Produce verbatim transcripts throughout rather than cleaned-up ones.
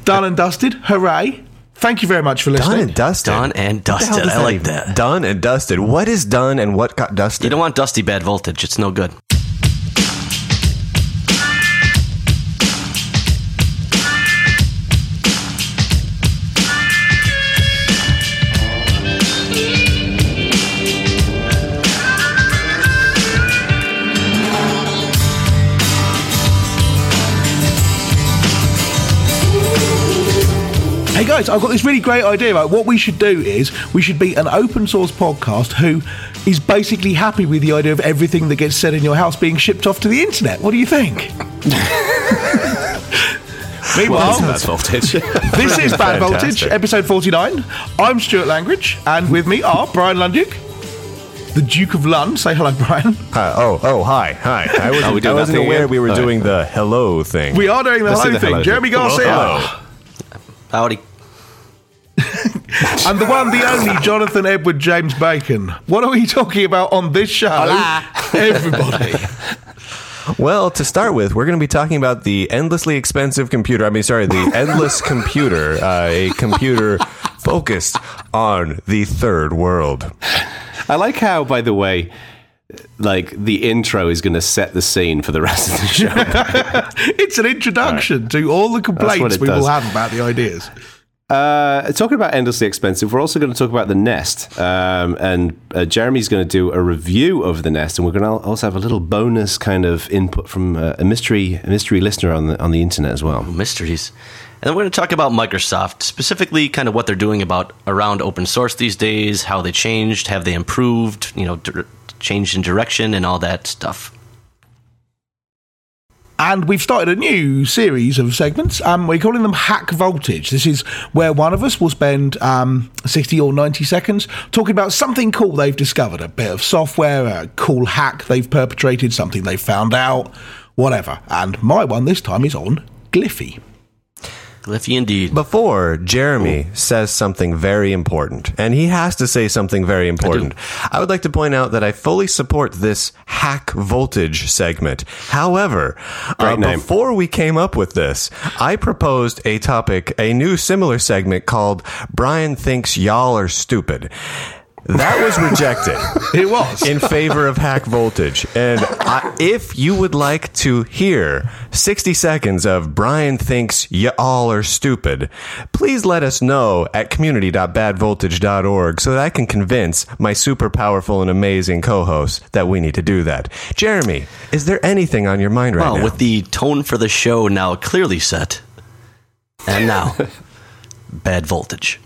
Done and dusted. Hooray. Thank you very much for listening. Done and dusted. Done and dusted. I like that. Done and dusted. What is done and what got dusted? You don't want dusty bad voltage. It's no good. Hey guys, I've got this really great idea. Right? What we should do is we should be an open source podcast who is basically happy with the idea of everything that gets said in your house being shipped off to the internet. What do you think? Meanwhile, Bad Voltage. this is Bad Voltage, episode forty-nine. I'm Stuart Langridge, and with me are Brian Lunduke, the Duke of Lund. Say hello, Brian. Uh, oh, oh, hi, hi. I wasn't, Are we doing I wasn't that thing aware again? we were All doing the hello thing. We are doing the Let's hello do the thing. hello Jeremy thing. Garcia. Hello. Howdy. And the one, the only, Jonathan Edward James Bacon. What are we talking about on this show? Hola. Everybody. Well, to start with, we're going to be talking about the endlessly expensive computer. I mean, sorry, the endless computer, uh, a computer focused on the third world. I like how, by the way, like the intro is going to set the scene for the rest of the show. It's an introduction right. to all the complaints we does. will have about the ideas. Uh, talking about endlessly expensive, we're also going to talk about the Nest, um, and uh, Jeremy's going to do a review of the Nest, and we're going to also have a little bonus kind of input from uh, a mystery a mystery listener on the on the internet as well. Mysteries. And then we're going to talk about Microsoft, specifically kind of what they're doing about around open source these days, how they changed, have they improved, you know, d- changed in direction and all that stuff. And we've started a new series of segments. Um, we're calling them Hack Voltage. This is where one of us will spend um, sixty or ninety seconds talking about something cool they've discovered, a bit of software, a cool hack they've perpetrated, something they found out, whatever. And my one this time is on Gliffy. Gliffy indeed. Before Jeremy Ooh. says something very important, and he has to say something very important, I, I would like to point out that I fully support this Hack Voltage segment. However, uh, before we came up with this, I proposed a topic, a new similar segment called Brian Thinks Y'all Are Stupid. That was rejected. It was. In favor of Hack Voltage. And I, if you would like to hear sixty seconds of Brian Thinks Y'all Are Stupid, please let us know at community dot bad voltage dot org so that I can convince my super powerful and amazing co-hosts that we need to do that. Jeremy, is there anything on your mind right well, now? Well, with the tone for the show now clearly set, and now, Bad Voltage.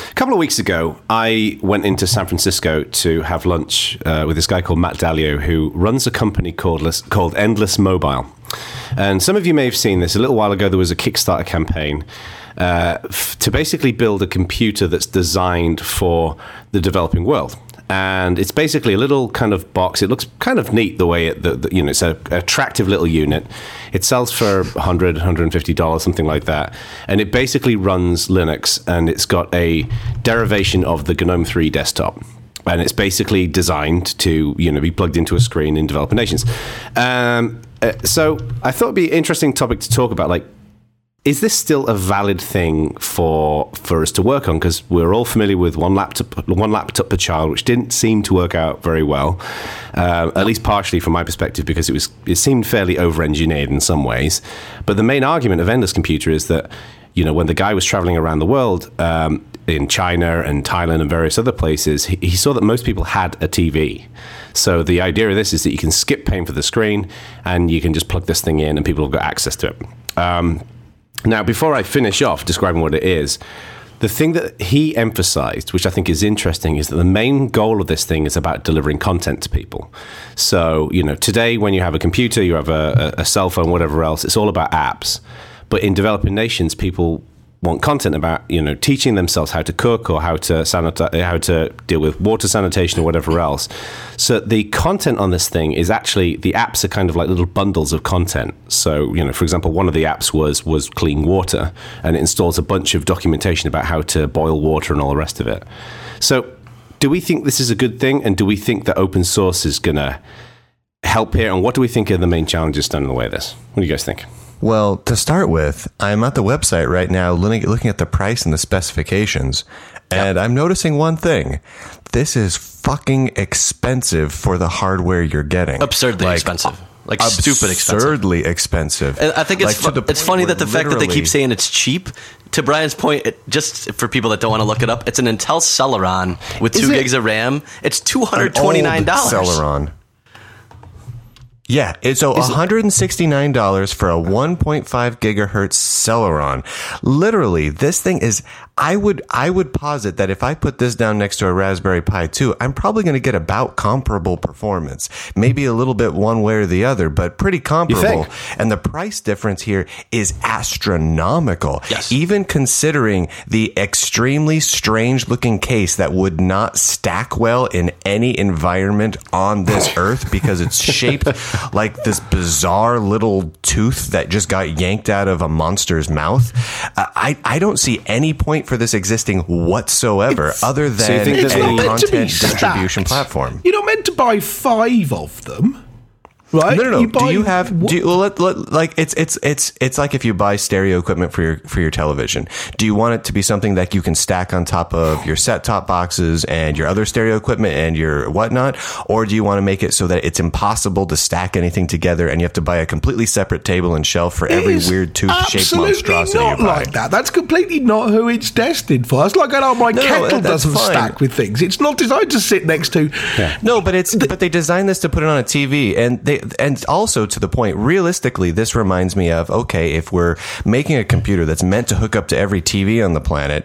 A couple of weeks ago, I went into San Francisco to have lunch uh, with this guy called Matt Dalio, who runs a company called, called Endless Mobile. And some of you may have seen this. A little while ago, there was a Kickstarter campaign uh, f- to basically build a computer that's designed for the developing world. And it's basically a little kind of box. It looks kind of neat the way it, the, the, you know, it's an attractive little unit. It sells for one hundred dollars, one hundred fifty dollars, something like that. And it basically runs Linux, and it's got a derivation of the GNOME three desktop. And it's basically designed to, you know, be plugged into a screen in developing nations. Um, uh, so I thought it'd be an interesting topic to talk about, like, is this still a valid thing for for us to work on? Because we're all familiar with one laptop, one laptop per child, which didn't seem to work out very well, uh, at least partially from my perspective, because it was it seemed fairly over-engineered in some ways. But the main argument of Endless Computer is that, you know, when the guy was traveling around the world, um, in China and Thailand and various other places, he, he saw that most people had a T V. So the idea of this is that you can skip paying for the screen, and you can just plug this thing in, and people have got access to it. Um, Now, before I finish off describing what it is, the thing that he emphasized, which I think is interesting, is that the main goal of this thing is about delivering content to people. So, you know, today when you have a computer, you have a, a cell phone, whatever else, it's all about apps. But in developing nations, people want content about, you know, teaching themselves how to cook or how to sanitize, how to deal with water sanitation or whatever else. So the content on this thing is actually, the apps are kind of like little bundles of content. So, you know, for example, one of the apps was was clean water, and it installs a bunch of documentation about how to boil water and all the rest of it. So do we think this is a good thing? And do we think that open source is going to help here? And what do we think are the main challenges standing in the way of this? What do you guys think? Well, to start with, I'm at the website right now looking at the price and the specifications, and yep. I'm noticing one thing. This is fucking expensive for the hardware you're getting. Absurdly like, expensive. Like stupid expensive. Absurdly expensive. And I think it's like, fu- it's funny that the fact that they keep saying it's cheap. To Brian's point, it, just for people that don't want to look it up, it's an Intel Celeron with two gigs of RAM. It's two hundred twenty-nine dollars. Celeron. Yeah, it's so one hundred sixty-nine dollars for a one point five gigahertz Celeron. Literally, this thing is, I would I would posit that if I put this down next to a Raspberry Pi two, I'm probably going to get about comparable performance. Maybe a little bit one way or the other, but pretty comparable. And the price difference here is astronomical. Yes. Even considering the extremely strange looking case that would not stack well in any environment on this earth because it's shaped like this bizarre little tooth that just got yanked out of a monster's mouth. Uh, I, I don't see any point for this existing whatsoever It's, other than so it's a not content distribution platform. You're not meant to buy five of them. Right? No, no, no. You do you have? What? Do you, well, let, let, like it's it's it's it's like if you buy stereo equipment for your for your television. Do you want it to be something that you can stack on top of your set-top boxes and your other stereo equipment and your whatnot, or do you want to make it so that it's impossible to stack anything together and you have to buy a completely separate table and shelf for every weird tooth-shaped monstrosity not you buy? like that. That's completely not who it's destined for. It's like, oh, my No, kettle that's doesn't fine. stack with things. It's not designed to sit next to. Yeah. No, but it's but they designed this to put it on a T V, and they and also to the point. Realistically, this reminds me of okay, if we're making a computer that's meant to hook up to every T V on the planet,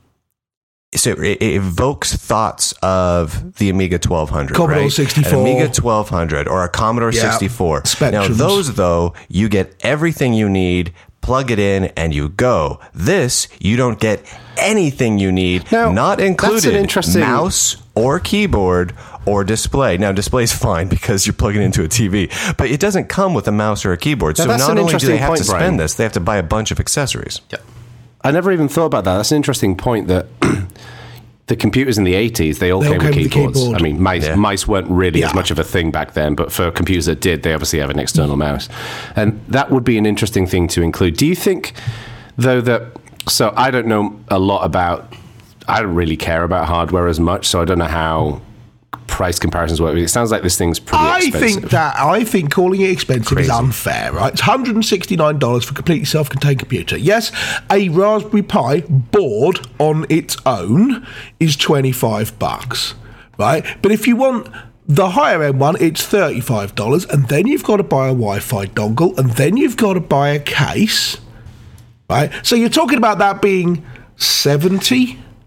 so it, it evokes thoughts of the Amiga twelve hundred, Commodore right? sixty-four. An Amiga twelve hundred or a Commodore Yeah. sixty-four. Spectrums. Now those though, you get everything you need. Plug it in and you go. This, you don't get anything you need, Now, not that's included an interesting- mouse or keyboard or display. Now, display's fine because you're plugging it into a T V, but it doesn't come with a mouse or a keyboard. Now, so that's not an only do they interesting have point, to spend Brian. this, they have to buy a bunch of accessories. Yeah. I never even thought about that. That's an interesting point that the computers in the eighties, they all They all came with came with a keyboards. keyboard. I mean, mice, Yeah. mice weren't really Yeah. as much of a thing back then, but for computers that did, they obviously have an external mouse. And that would be an interesting thing to include. Do you think, though, that... So I don't know a lot about... I don't really care about hardware as much, so I don't know how price comparisons work. It sounds like this thing's pretty I expensive. think that I think calling it expensive Crazy. is unfair, right? It's one hundred sixty-nine dollars for a completely self-contained computer. Yes, a Raspberry Pi board on its own is twenty-five bucks, right? But if you want the higher end one, it's thirty-five dollars, and then you've got to buy a Wi-Fi dongle, and then you've got to buy a case, right? So you're talking about that being seventy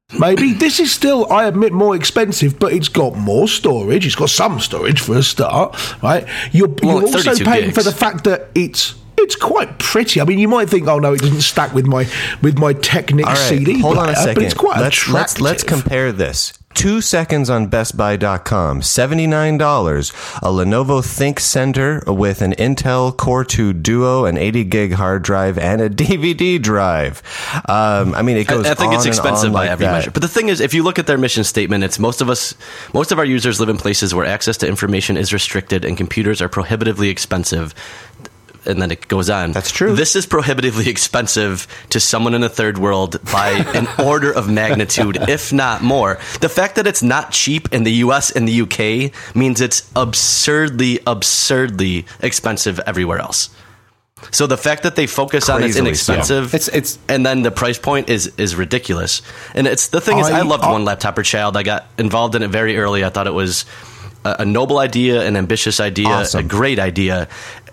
Maybe this is still, I admit, more expensive, but it's got more storage. It's got some storage for a start, right? You're, Well, you're also paying gigs. for the fact that it's it's quite pretty. I mean, you might think, oh no, it doesn't stack with my with my Technic All right, C D hold player, on a second. but it's quite let's, attractive. let's, let's compare this. Two seconds on Best Buy dot com, seventy-nine dollars. A Lenovo ThinkCentre with an Intel Core two Duo, an eighty gig hard drive, and a D V D drive. Um, I mean, it goes I, I think on it's and expensive on by like every that. measure. But the thing is, if you look at their mission statement, it's most of us, most of our users live in places where access to information is restricted and computers are prohibitively expensive. And then it goes on. That's true. This is prohibitively expensive to someone in a third world by an order of magnitude, if not more. The fact that it's not cheap in the U S and the U K means it's absurdly, absurdly expensive everywhere else. So the fact that they focus on it's Crazily inexpensive, so. It's- it's- and then the price point is is ridiculous. And it's the thing is, I, I- loved I- One Laptop Per Child. I got involved in it very early. I thought it was a, a noble idea, an ambitious idea, Awesome. a great idea.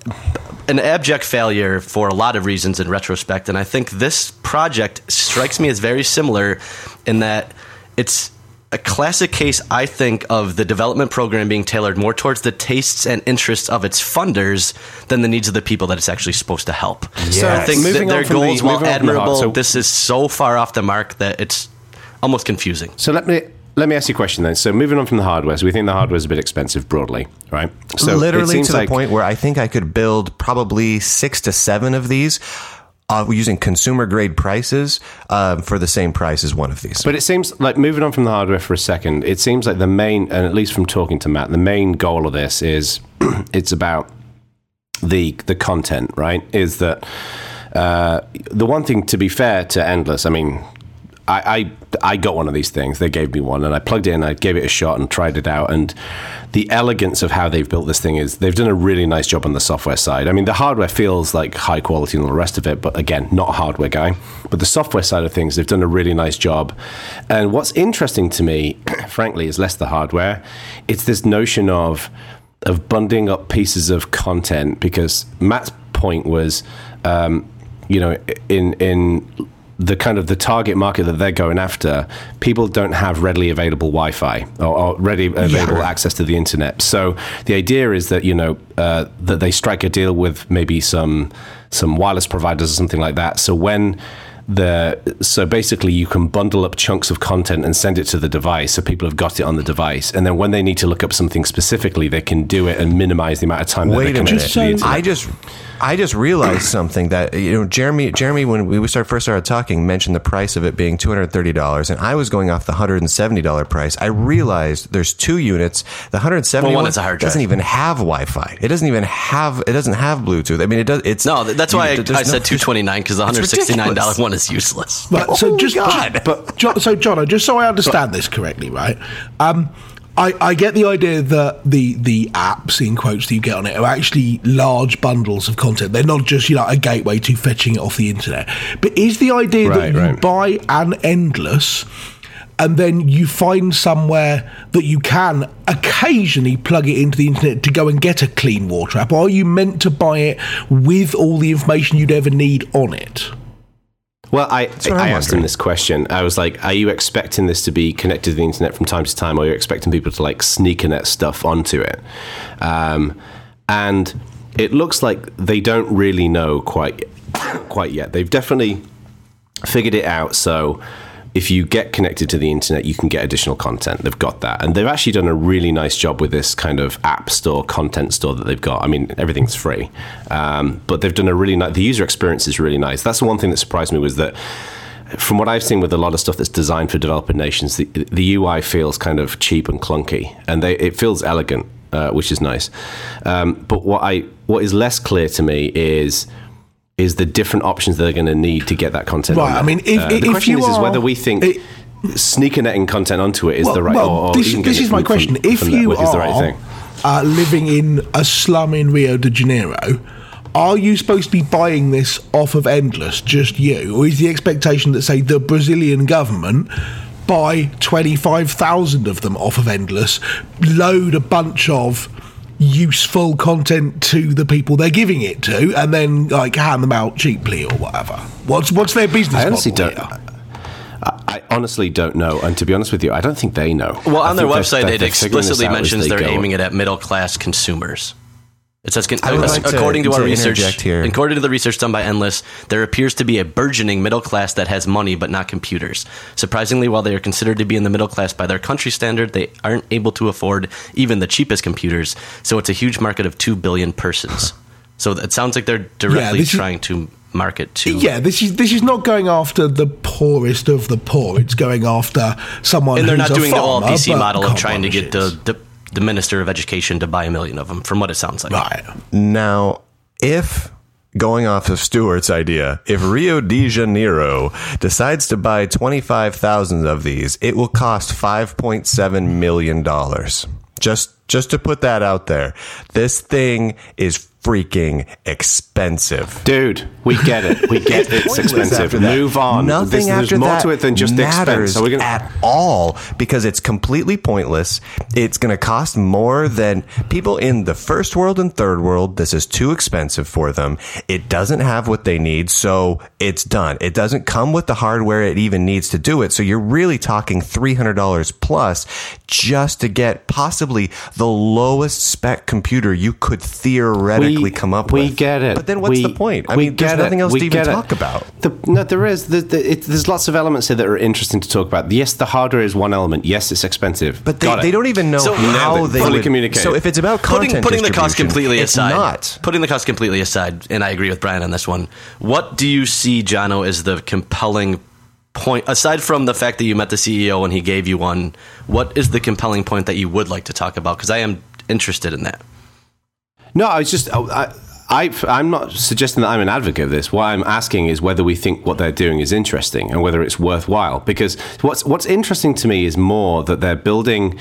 An abject failure for a lot of reasons in retrospect. And I think this project strikes me as very similar in that it's a classic case, I think, of the development program being tailored more towards the tastes and interests of its funders than the needs of the people that it's actually supposed to help. So I think Moving that their on from the- goals, while moving on from the heart, admirable, so- this is so far off the mark that it's almost confusing. So let me let me ask you a question then. So moving on from the hardware, so we think the hardware is a bit expensive broadly, right? So it Literally seems to the like- point where I think I could build probably six to seven of these uh, using consumer grade prices um, for the same price as one of these. But it seems like, moving on from the hardware for a second, it seems like the main, and at least from talking to Matt, the main goal of this is it's about the the content, right? Is that uh, the one thing, to be fair to Endless, I mean, I, I I got one of these things. They gave me one, and I plugged it in. I gave it a shot and tried it out. And the elegance of how they've built this thing is they've done a really nice job on the software side. I mean, the hardware feels like high quality and all the rest of it, but again, not a hardware guy. But the software side of things, they've done a really nice job. And what's interesting to me, frankly, is less the hardware. It's this notion of of bundling up pieces of content, because Matt's point was, um, you know, in in the kind of the target market that they're going after, people don't have readily available Wi-Fi or, or readily available Yeah. access to the internet. So the idea is that, you know, uh, that they strike a deal with maybe some some wireless providers or something like that. So when the so basically you can bundle up chunks of content and send it to the device, so people have got it on the device, and then when they need to look up something specifically, they can do it and minimize the amount of time that Wait they're a connected minute. to the internet. I just I just realized something that, you know, Jeremy Jeremy when we start, first started talking mentioned the price of it being two hundred thirty dollars, and I was going off the one hundred seventy dollars price. I realized there's two units. The one hundred seventy Well, one one is a hard drive. doesn't even have Wi-Fi. It doesn't even have it doesn't have Bluetooth. I mean, it does. It's No, th- that's why I, there's I no- said two twenty-nine, because the one hundred sixty-nine dollars ridiculous. one is useless. Right, so Oh, just, God. just but John, so John, just so I understand this correctly, right? Um, I, I get the idea that the the apps in quotes that you get on it are actually large bundles of content. They're not just, you know, a gateway to fetching it off the internet. But is the idea Right, that you right. buy an Endless and then you find somewhere that you can occasionally plug it into the internet to go and get a clean water app? Or are you meant to buy it with all the information you'd ever need on it? Well, I, what I'm I asked him wondering. this question. I was like, are you expecting this to be connected to the internet from time to time, or are you expecting people to like sneakernet stuff onto it? Um, and it looks like they don't really know quite, quite yet. They've definitely figured it out. So if you get connected to the internet, you can get additional content. They've got that. And they've actually done a really nice job with this kind of app store, content store that they've got. I mean, everything's free. Um, but they've done a really nice, the user experience is really nice. That's the one thing that surprised me, was that from what I've seen with a lot of stuff that's designed for developer nations, the, the U I feels kind of cheap and clunky, and they, it feels elegant, uh, which is nice. Um, but what I what is less clear to me is is the different options that they're going to need to get that content Right, on I there. mean, if- Uh, if the question you is, is are- whether we think it- sneaker netting content onto it is Well, the right well, or, or this, even this getting is it my from- question. from- If from you network is the are right thing. uh, living in a slum in Rio de Janeiro, are you supposed to be buying this off of Endless, just you? Or is the expectation that, say, the Brazilian government buy twenty-five thousand of them off of Endless, load a bunch of useful content to the people they're giving it to, and then like hand them out cheaply or whatever? What's what's their business I honestly model don't. here? I, I honestly don't know. And to be honest with you, I don't think they know. Well, I on their think website, they're, it they're figuring this explicitly out as mentions they they're go. aiming it at middle-class consumers. It says, I would like according to, to- our to research, interject here. according to the research done by Endless, there appears to be a burgeoning middle class that has money but not computers. Surprisingly, while they are considered to be in the middle class by their country standard, they aren't able to afford even the cheapest computers. So it's a huge market of two billion persons. So it sounds like they're directly this is- trying to market to. Yeah, this is this is not going after the poorest of the poor. It's going after someone. And they're who's not a doing the all farmer, P C but model of can't trying to buy get the, machines. the the Minister of Education to buy a million of them, from what it sounds like. Right. Now, if going off of Stuart's idea, if Rio de Janeiro decides to buy twenty-five thousand of these, it will cost five point seven million dollars. Just just to put that out there. This thing is freaking expensive. Dude, we get it. We get it's Pointless expensive. after that. Move on. Nothing This- after there's more that to it than just the expense. matters So we're gonna, at all because it's completely pointless. It's going to cost more than people in the first world and third world. This is too expensive for them. It doesn't have what they need, so it's done. It doesn't come with the hardware it even needs to do it. So you're really talking three hundred dollars plus just to get possibly the lowest spec computer you could theoretically we, come up we with. We get it. But then what's we, the point? I we mean, there's get nothing it. else we to even get it. talk about. The, no, there is. The, the, it, there's lots of elements here that are interesting to talk about. Yes, the hardware is one element. Yes, it's expensive. But they, Got it. they don't even know So- how Nailed it. they Fully would communicate. So if it's about content putting, putting the cost distribution, completely it's aside, not. putting the cost completely aside, and I agree with Brian on this one. What do you see, Jono, as the compelling point, aside from the fact that you met the C E O and he gave you one? What is the compelling point that you would like to talk about? Because I am interested in that. No, I was just. I, I, I'm not suggesting that I'm an advocate of this. What I'm asking is whether we think what they're doing is interesting and whether it's worthwhile. Because what's what's interesting to me is more that they're building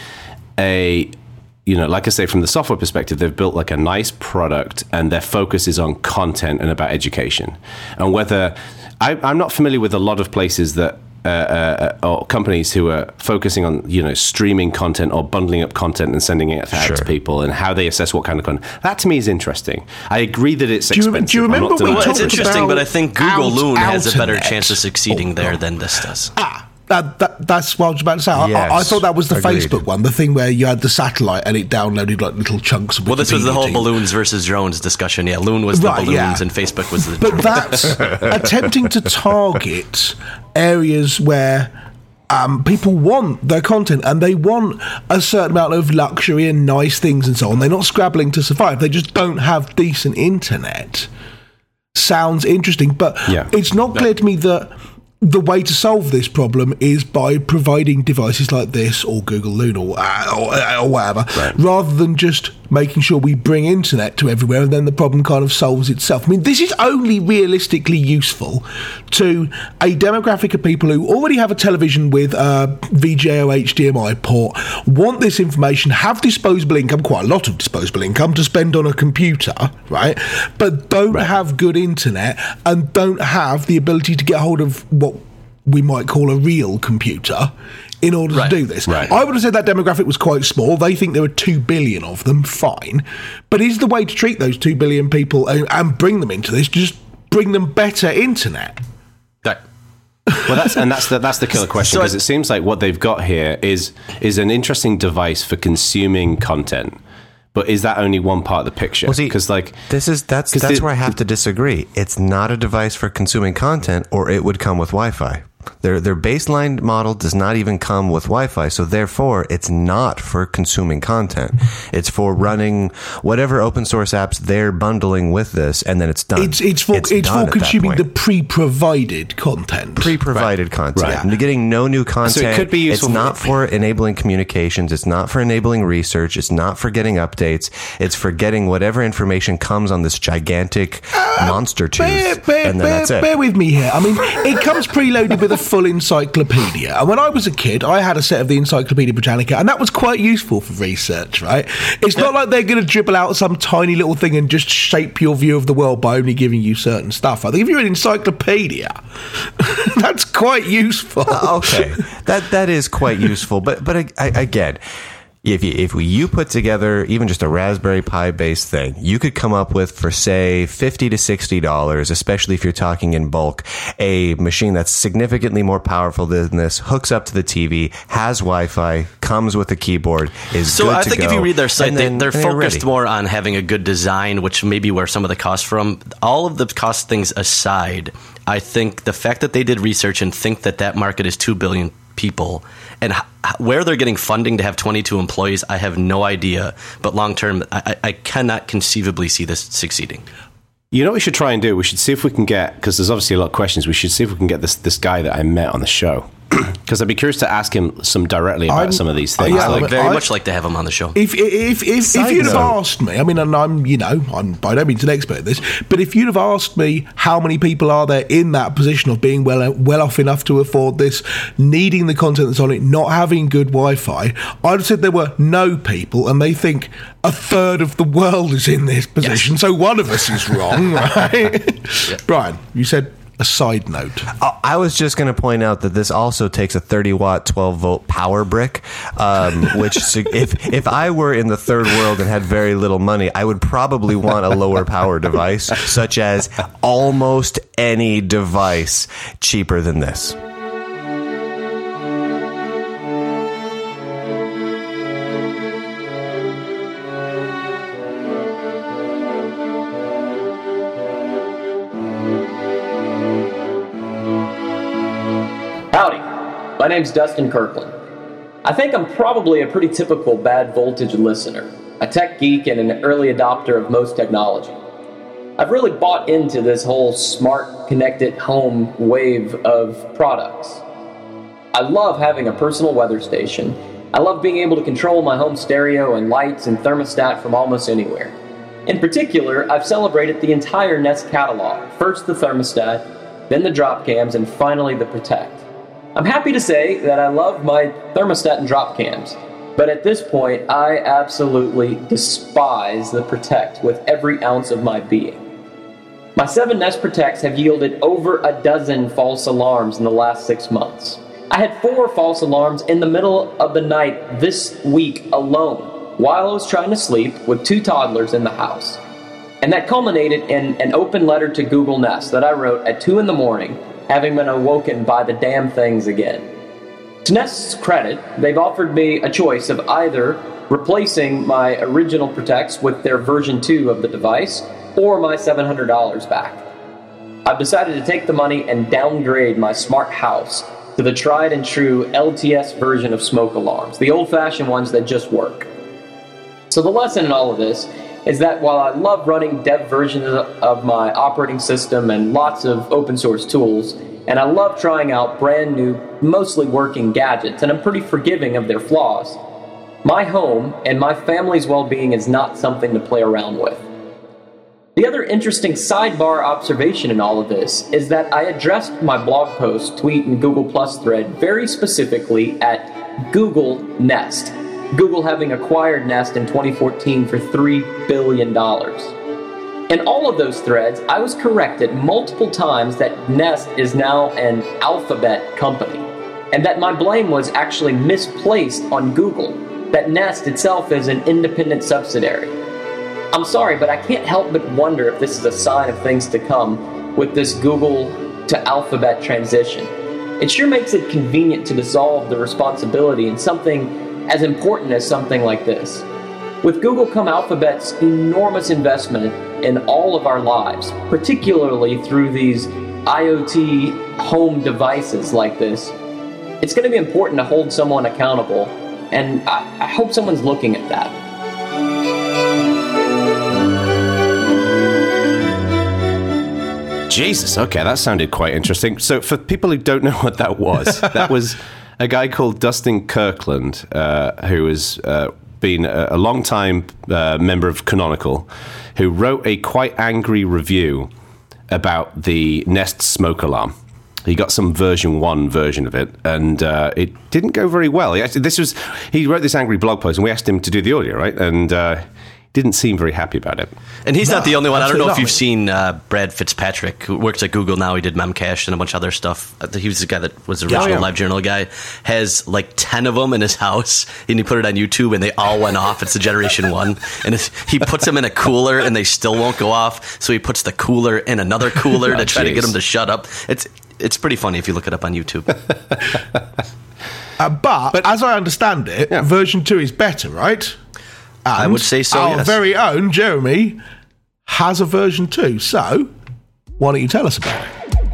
a, you know, like I say, from the software perspective, they've built like a nice product and their focus is on content and about education. And whether I, I'm not familiar with a lot of places that. Uh, uh, or companies who are focusing on, you know, streaming content or bundling up content and sending it out Sure. to people, and how they assess what kind of content. That to me is interesting. I agree that it's Do you- expensive. do you I'm remember not we denying Well, it's talked it. interesting, about but I think Google out- Loon has a better Outernet. chance of succeeding Oh, there no. than this does. Ah, that, that, that's what I was about to say. I- I, I Yes, thought that was the agreed. Facebook one, the thing where you had the satellite and it downloaded like little chunks of Well, this was the Wikipedia whole to you. balloons versus drones discussion. Yeah, Loon was the Right, balloons yeah. and Facebook was the But that's attempting to target areas where um, people want their content and they want a certain amount of luxury and nice things and so on. They're not scrabbling to survive. They just don't have decent internet. Sounds interesting, but Yeah. it's not clear to me that the way to solve this problem is by providing devices like this or Google Luna or, uh, or, uh, or whatever, rather than just making sure we bring internet to everywhere and then the problem kind of solves itself. I mean, this is only realistically useful to a demographic of people who already have a television with a V G A or H D M I port, want this information, have disposable income, quite a lot of disposable income to spend on a computer, right? But don't have good internet and don't have the ability to get hold of what we might call a real computer in order Right. to do this. Right. I would have said that demographic was quite small. They think there are two billion of them, fine. But is the way to treat those two billion people and, and bring them into this, just bring them better internet? Right. Well, that's and that's the that's the killer question, So I- because it seems like what they've got here is is an interesting device for consuming content. But is that only one part of the picture? Well, see, Because like this is that's 'cause that's the- where I have to disagree. It's not a device for consuming content, or it would come with Wi-Fi. Their their baseline model does not even come with Wi-Fi, so therefore it's not for consuming content. It's for running whatever open source apps they're bundling with this, and then it's done. It's it's for it's, done for at that consuming point. the pre-provided content. pre-provided content. Right. And getting no new content. could be useful It's for- not for enabling communications. It's not for enabling research. It's not for getting updates. It's for getting whatever information comes on this gigantic monster tooth, Bear, bear, and then bear, that's it. bear with me here. I mean, it comes preloaded with a full encyclopedia. And when I was a kid, I had a set of the Encyclopedia Britannica, and that was quite useful for research, right? It's not like they're going to dribble out some tiny little thing and just shape your view of the world by only giving you certain stuff. I think if you're an encyclopedia, that's quite useful. okay, that that is quite useful. But but I, I, again, if you, if we, you put together even just a Raspberry Pi based thing, you could come up with, for say fifty to sixty dollars, especially if you're talking in bulk, a machine that's significantly more powerful than this, hooks up to the T V, has Wi-Fi, comes with a keyboard, is so good I to think go, if you read their site, then, they, they're you're focused ready. more on having a good design, which may be where some of the costs from. All of the cost things aside, I think the fact that they did research and think that that market is two billion people, and h- where they're getting funding to have twenty-two employees, I have no idea. But long term, I, I cannot conceivably see this succeeding. You know what we should try and do? We should see if we can get, because there's obviously a lot of questions, we should see if we can get this this guy that I met on the show. Because I'd be curious to ask him some directly about I'm- some of these things. yeah, I would Like, very I- much like to have him on the show. If if if, Side if you'd have note. asked me, I mean, and I'm you know I'm by no means an expert at this, but if you'd have asked me how many people are there in that position of being well well off enough to afford this, needing the content that's on it, not having good Wi-Fi, I'd have said there were no people, and they think a third of the world is in this position, so one of us is wrong, right? Brian, you said a side note. Oh, I was just going to point out that this also takes a thirty watt, twelve volt power brick, um, which if if I were in the third world and had very little money, I would probably want a lower power device, such as almost any device cheaper than this. Howdy, my name's Dustin Kirkland. I think I'm probably a pretty typical bad voltage listener, a tech geek and an early adopter of most technology. I've really bought into this whole smart, connected home wave of products. I love having a personal weather station. I love being able to control my home stereo and lights and thermostat from almost anywhere. In particular, I've celebrated the entire Nest catalog, first the thermostat, then the drop cams, and finally the Protect. I'm happy to say that I love my thermostat and drop cams, but at this point, I absolutely despise the Protect with every ounce of my being. My seven Nest Protects have yielded over a dozen false alarms in the last six months. I had four false alarms in the middle of the night this week alone, while I was trying to sleep with two toddlers in the house. And that culminated in an open letter to Google Nest that I wrote at two in the morning, having been awoken by the damn things again. To Nest's credit, they've offered me a choice of either replacing my original Protects with their version two of the device, or my seven hundred dollars back. I've decided to take the money and downgrade my smart house to the tried and true L T S version of smoke alarms, the old-fashioned ones that just work. So the lesson in all of this is that while I love running dev versions of my operating system and lots of open source tools, and I love trying out brand new, mostly working gadgets, and I'm pretty forgiving of their flaws, my home and my family's well-being is not something to play around with. The other interesting sidebar observation in all of this is that I addressed my blog post, tweet, and Google Plus thread very specifically at Google Nest. Google having acquired Nest in twenty fourteen for three billion dollars. In all of those threads, I was corrected multiple times that Nest is now an Alphabet company, and that my blame was actually misplaced on Google, that Nest itself is an independent subsidiary. I'm sorry, but I can't help but wonder if this is a sign of things to come with this Google to Alphabet transition. It sure makes it convenient to dissolve the responsibility in something as important as something like this. With Google come Alphabet's enormous investment in all of our lives, particularly through these IoT home devices like this, it's going to be important to hold someone accountable, and I, I hope someone's looking at that. Jesus, okay, that sounded quite interesting. So for people who don't know what that was, that was a guy called Dustin Kirkland, uh, who has uh, been a, a long-time uh, member of Canonical, who wrote a quite angry review about the Nest smoke alarm. He got some version one version of it, and uh, it didn't go very well. He actually, this was he wrote this angry blog post, and we asked him to do the audio, right? And uh, didn't seem very happy about it. And he's No, not the only one. I don't know if absolutely you've not. seen uh, Brad Fitzpatrick, who works at Google now. He did Memcache and a bunch of other stuff. I think He was the guy that was the Yeah, original yeah. LiveJournal guy. Has like ten of them in his house, and he put it on YouTube, and they all went off. It's the generation one, and it's, he puts them in a cooler, and they still won't go off. So he puts the cooler in another cooler Oh, to try to get jeez. them to shut up. It's it's pretty funny if you look it up on YouTube. Uh, but, as I understand it, Yeah. version two is better, right? And I would say so, Our yes. very own Jeremy has a version two. So, why don't you tell us about it?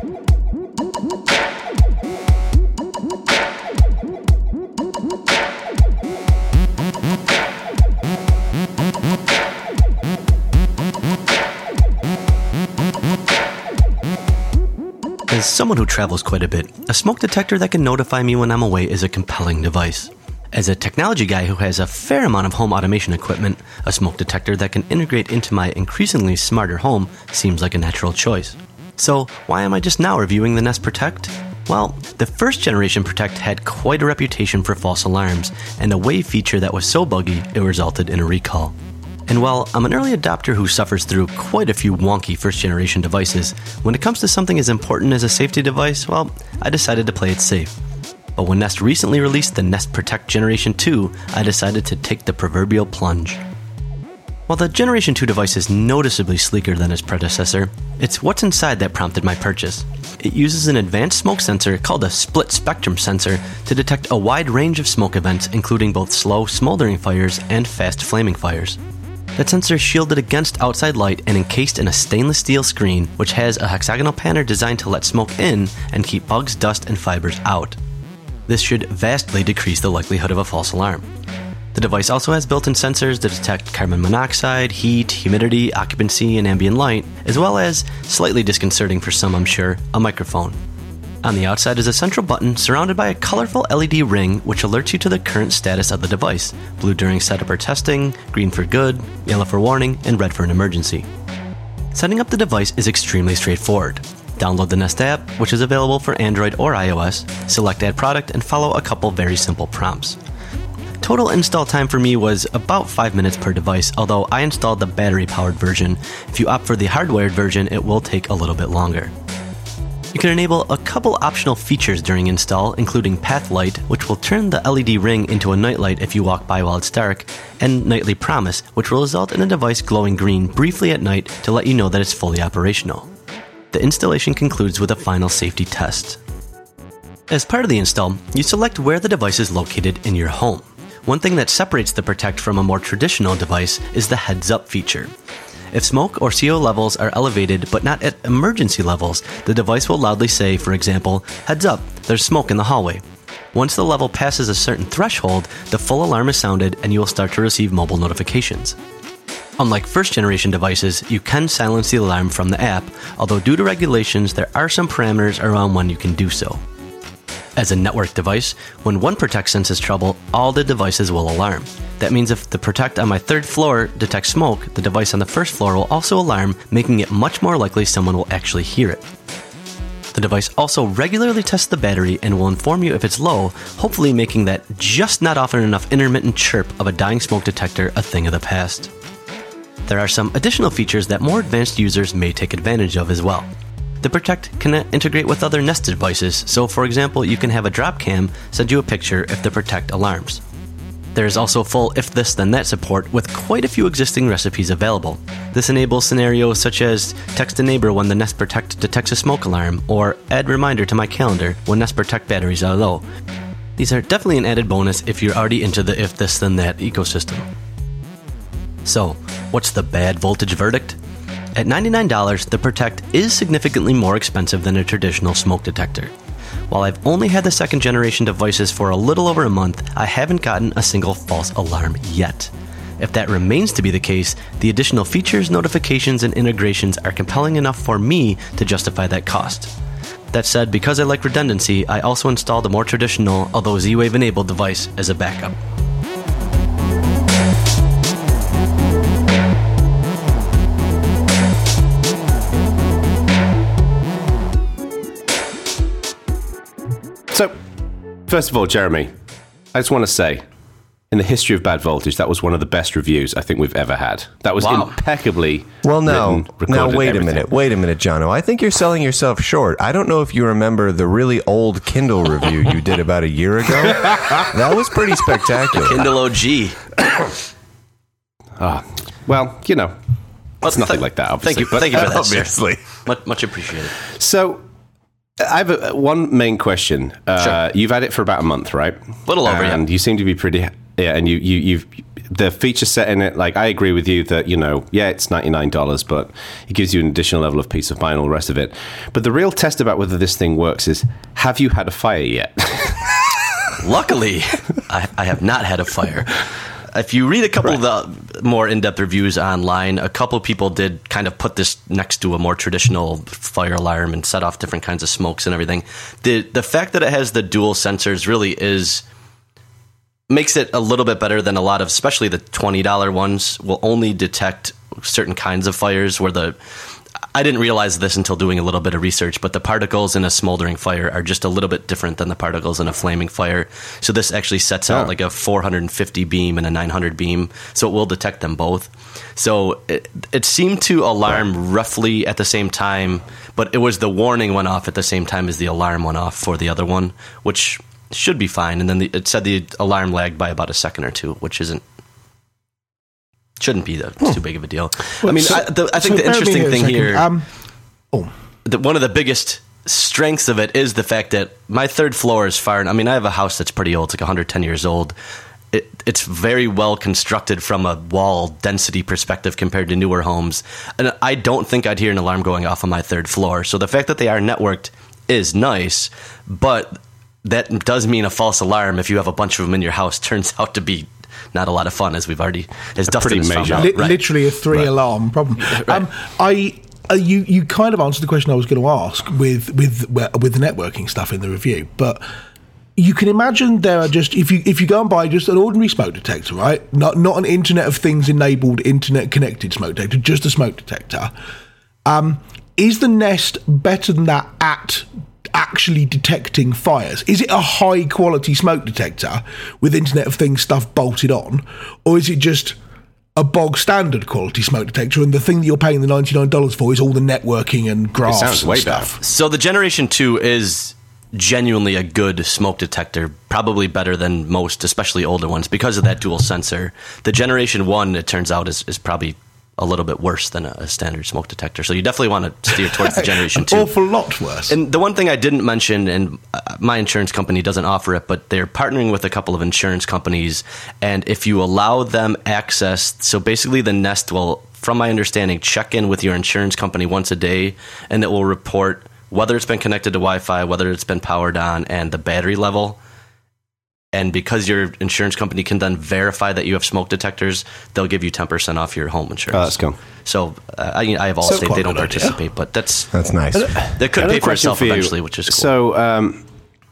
As someone who travels quite a bit, a smoke detector that can notify me when I'm away is a compelling device. As a technology guy who has a fair amount of home automation equipment, a smoke detector that can integrate into my increasingly smarter home seems like a natural choice. So, why am I just now reviewing the Nest Protect? Well, the first generation Protect had quite a reputation for false alarms and a wave feature that was so buggy it resulted in a recall. And while I'm an early adopter who suffers through quite a few wonky first generation devices, when it comes to something as important as a safety device, well, I decided to play it safe. But when Nest recently released the Nest Protect Generation two, I decided to take the proverbial plunge. While the Generation two device is noticeably sleeker than its predecessor, it's what's inside that prompted my purchase. It uses an advanced smoke sensor called a split spectrum sensor to detect a wide range of smoke events, including both slow, smoldering fires and fast flaming fires. That sensor is shielded against outside light and encased in a stainless steel screen, which has a hexagonal panel designed to let smoke in and keep bugs, dust, and fibers out. This should vastly decrease the likelihood of a false alarm. The device also has built-in sensors that detect carbon monoxide, heat, humidity, occupancy, and ambient light, as well as, slightly disconcerting for some I'm sure, a microphone. On the outside is a central button surrounded by a colorful L E D ring which alerts you to the current status of the device, blue during setup or testing, green for good, yellow for warning, and red for an emergency. Setting up the device is extremely straightforward. Download the Nest app, which is available for Android or iOS, select Add Product, and follow a couple very simple prompts. Total install time for me was about five minutes per device, although I installed the battery-powered version. If you opt for the hardwired version, it will take a little bit longer. You can enable a couple optional features during install, including Path Light, which will turn the L E D ring into a nightlight if you walk by while it's dark, and Nightly Promise, which will result in the device glowing green briefly at night to let you know that it's fully operational. The installation concludes with a final safety test. As part of the install, you select where the device is located in your home. One thing that separates the Protect from a more traditional device is the heads-up feature. If smoke or C O levels are elevated but not at emergency levels, the device will loudly say, for example, "Heads up, there's smoke in the hallway." Once the level passes a certain threshold, the full alarm is sounded and you will start to receive mobile notifications. Unlike first-generation devices, you can silence the alarm from the app, although due to regulations, there are some parameters around when you can do so. As a network device, when one Protect senses trouble, all the devices will alarm. That means if the Protect on my third floor detects smoke, the device on the first floor will also alarm, making it much more likely someone will actually hear it. The device also regularly tests the battery and will inform you if it's low, hopefully making that just not often enough intermittent chirp of a dying smoke detector a thing of the past. There are some additional features that more advanced users may take advantage of as well. The Protect can integrate with other Nest devices, so for example, you can have a drop cam send you a picture if the Protect alarms. There is also full if this then that support with quite a few existing recipes available. This enables scenarios such as text a neighbor when the Nest Protect detects a smoke alarm, or add reminder to my calendar when Nest Protect batteries are low. These are definitely an added bonus if you're already into the if this then that ecosystem. So, what's the bad voltage verdict? At ninety-nine dollars, the Protect is significantly more expensive than a traditional smoke detector. While I've only had the second generation devices for a little over a month, I haven't gotten a single false alarm yet. If that remains to be the case, the additional features, notifications, and integrations are compelling enough for me to justify that cost. That said, because I like redundancy, I also installed a more traditional, although Z-Wave enabled device as a backup. So, first of all, Jeremy, I just want to say, in the history of Bad Voltage, that was one of the best reviews I think we've ever had. That was Wow. impeccably Well, now, written, now recorded, wait everything. a minute, wait a minute, Jono. I think you're selling yourself short. I don't know if you remember the really old Kindle review you did about a year ago. That was pretty spectacular. Kindle O G. Well, you know, it's Well, nothing th- like that, obviously. Thank you, thank you for that, sir. Obviously. Much, much appreciated. So, I have a, one main question. Uh, Sure. You've had it for about a month, right? Little over, and yeah. you seem to be pretty. Yeah, and you, you, you've the feature set in it. Like, I agree with you that you know, yeah, it's ninety nine dollars, but it gives you an additional level of peace of mind and all the rest of it. But the real test about whether this thing works is: have you had a fire yet? Luckily, I, I have not had a fire. If you read a couple right. of the more in-depth reviews online, a couple people did kind of put this next to a more traditional fire alarm and set off different kinds of smokes and everything. The the fact that it has the dual sensors really is makes it a little bit better than a lot of, especially the twenty dollar ones, will only detect certain kinds of fires where the I didn't realize this until doing a little bit of research, but the particles in a smoldering fire are just a little bit different than the particles in a flaming fire. So this actually sets out Oh. like a four hundred fifty beam and a nine hundred beam, so it will detect them both. So it, it seemed to alarm roughly at the same time, but it was the warning went off at the same time as the alarm went off for the other one, which should be fine. And then the, it said the alarm lagged by about a second or two, which isn't shouldn't be the, too big of a deal. I mean, so- I, the, I think so the bear with me interesting here a thing second. here, Um, oh, the, one of the biggest strengths of it is the fact that my third floor is far. I mean, I have a house that's pretty old. It's like one hundred ten years old. It, it's very well constructed from a wall density perspective compared to newer homes. And I don't think I'd hear an alarm going off on my third floor. So the fact that they are networked is nice, but that does mean a false alarm if you have a bunch of them in your house turns out to be not a lot of fun, as we've already, as Dustin pretty has found major. out. Li- Right. literally a three alarm problem. Um, I. Uh, you you kind of answered the question I was going to ask with with with the networking stuff in the review, but you can imagine there are just if you if you go and buy just an ordinary smoke detector, right? Not not an Internet of Things enabled, internet connected smoke detector, just a smoke detector. Um, is the Nest better than that at actually detecting fires? Is it a high quality smoke detector with Internet of Things stuff bolted on, or is it just a bog standard quality smoke detector, and the thing that you're paying the ninety-nine dollars for is all the networking and graphs sounds and way stuff? So the Generation two is genuinely a good smoke detector, probably better than most, especially older ones, because of that dual sensor. The Generation one, it turns out, is, is probably a little bit worse than a, a standard smoke detector. So you definitely want to steer towards the Generation An two. awful lot worse. And the one thing I didn't mention, and uh, my insurance company doesn't offer it, but they're partnering with a couple of insurance companies. And if you allow them access, so basically the Nest will, from my understanding, check in with your insurance company once a day, and it will report whether it's been connected to Wi-Fi, whether it's been powered on, and the battery level. And because your insurance company can then verify that you have smoke detectors, they'll give you ten percent off your home insurance. Oh, that's cool. So uh, I, I have So Allstate. quite They a don't good idea. participate, but that's That's nice. that could Another pay for question itself for you. eventually, which is cool. So, um,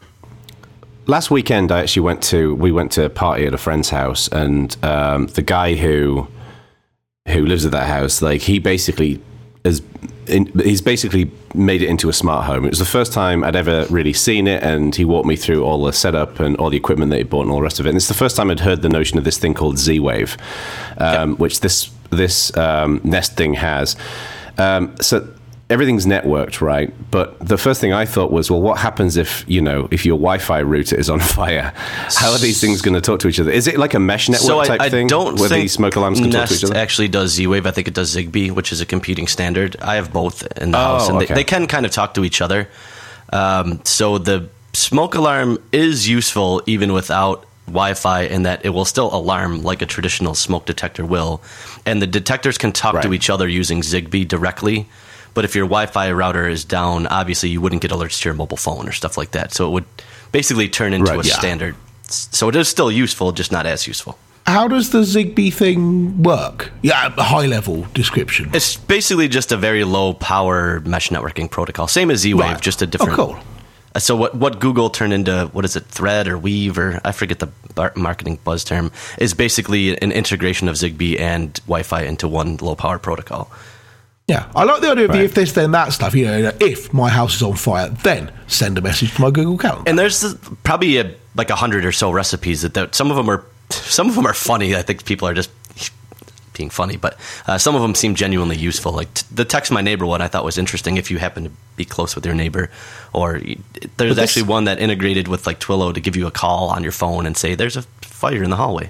last weekend I actually went to we went to a party at a friend's house, and um, the guy who who lives at that house, like he basically is in, he's basically made it into a smart home. It was the first time I'd ever really seen it, and he walked me through all the setup and all the equipment that he bought and all the rest of it. And it's the first time I'd heard the notion of this thing called Z-Wave, um, which this this um, Nest thing has. Um, so everything's networked, right? But the first thing I thought was, well, what happens if, you know, if your Wi-Fi router is on fire? How are these things going to talk to each other? Is it like a mesh network so type I, I thing don't where think these smoke alarms can talk to each Nest other? actually does Z-Wave. I think it does Zigbee, which is a competing standard. I have both in the Oh, house, and okay. they, they can kind of talk to each other. Um, so the smoke alarm is useful even without Wi-Fi, in that it will still alarm like a traditional smoke detector will. And the detectors can talk Right. to each other using Zigbee directly. But if your Wi-Fi router is down, obviously you wouldn't get alerts to your mobile phone or stuff like that. So it would basically turn into Right, a yeah. standard. So it is still useful, just not as useful. How does the Zigbee thing work? Yeah, a high level description. It's basically just a very low power mesh networking protocol. Same as Z-Wave, Right. just a different. Oh, cool. Uh, So what what Google turned into, what is it, Thread or Weave, or I forget the bar- marketing buzz term, is basically an integration of Zigbee and Wi-Fi into one low power protocol. Yeah, I like the idea of Right. the if this then that stuff. You know, if my house is on fire, then send a message to my Google Calendar. And there's this- probably a, like a hundred or so recipes that, that some of them are some of them are funny. I think people are just being funny, but uh, some of them seem genuinely useful. Like t- the Text My Neighbor one I thought was interesting if you happen to be close with your neighbor. Or y- there's this, actually one that integrated with like Twilio to give you a call on your phone and say, there's a fire in the hallway.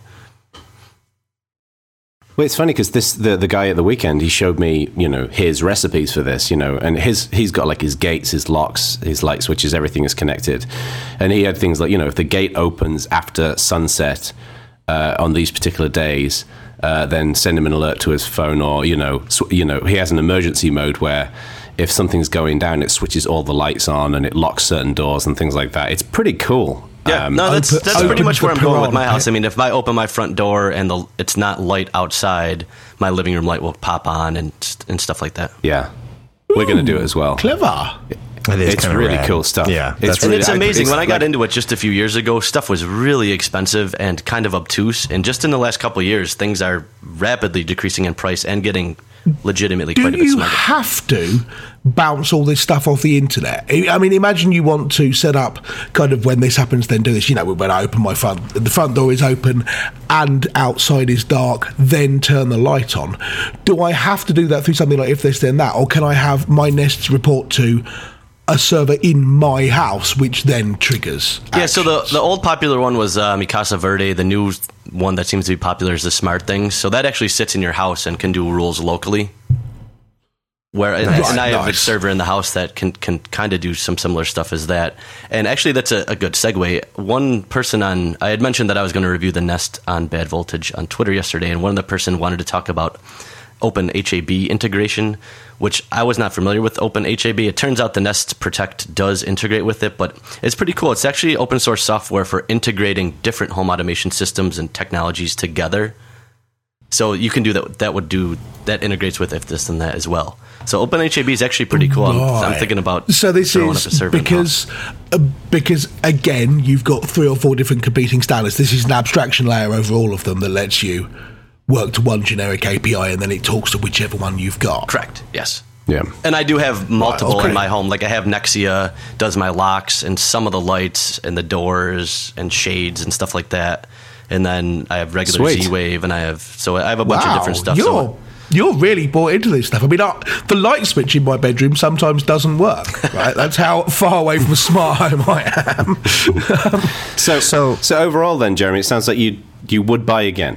Well, it's funny because this the, the guy at the weekend, he showed me, you know, his recipes for this, you know, and his he's got like his gates, his locks, his light switches, everything is connected. And he had things like, you know, if the gate opens after sunset uh, on these particular days, uh, then send him an alert to his phone, or, you know, sw- you know, he has an emergency mode where if something's going down, it switches all the lights on and it locks certain doors and things like that. It's pretty cool. Yeah, um, no, that's open, that's pretty much where I'm going with my house. pit. I mean, if I open my front door and the it's not light outside, my living room light will pop on and and stuff like that. Yeah, we're going to do it as well. Clever. It is It's kinda really rad. cool stuff. Yeah, It's that's- And really- it's I- amazing. it's When I got like- into it just a few years ago, stuff was really expensive and kind of obtuse. And just in the last couple of years, things are rapidly decreasing in price and getting legitimately Do quite a bit you smarter. have to bounce all this stuff off the internet? I I mean, imagine you want to set up kind of when this happens, then do this. You know, when I open my front, the front door is open and outside is dark, then turn the light on. Do I have to do that through something like If This Then That, or can I have my Nest report to a server in my house, which then triggers Yeah, so the, actions? the old popular one was uh, Mikasa Verde. The new one that seems to be popular is the Smart Things. So that actually sits in your house and can do rules locally. Where and, Nice, and I have a nice. server in the house that can can kind of do some similar stuff as that. And actually, that's a, a good segue. One person on I had mentioned that I was going to review the Nest on Bad Voltage on Twitter yesterday, and one of the person wanted to talk about OpenHAB integration, which I was not familiar with OpenHAB. It turns out the Nest Protect does integrate with it, but it's pretty cool. It's actually open source software for integrating different home automation systems and technologies together. So you can do that. That would do that integrates with If This Then That as well. So OpenHAB is actually pretty cool. I'm, I'm Right. thinking about so this throwing up a is server in the house. because uh, because again you've got three or four different competing standards. This is an abstraction layer over all of them that lets you work to one generic A P I and then it talks to whichever one you've got. Correct. Yes. Yeah. And I do have multiple okay. in my home. Like I have Nexia does my locks and some of the lights and the doors and shades and stuff like that. And then I have regular Sweet. Z-Wave and I have so I have a bunch Wow, of different stuff. You're So you're really bought into this stuff. I mean, uh, the light switch in my bedroom sometimes doesn't work. Right, that's how far away from a smart home I am. So, So- so overall, then, Jeremy, it sounds like you you would buy again.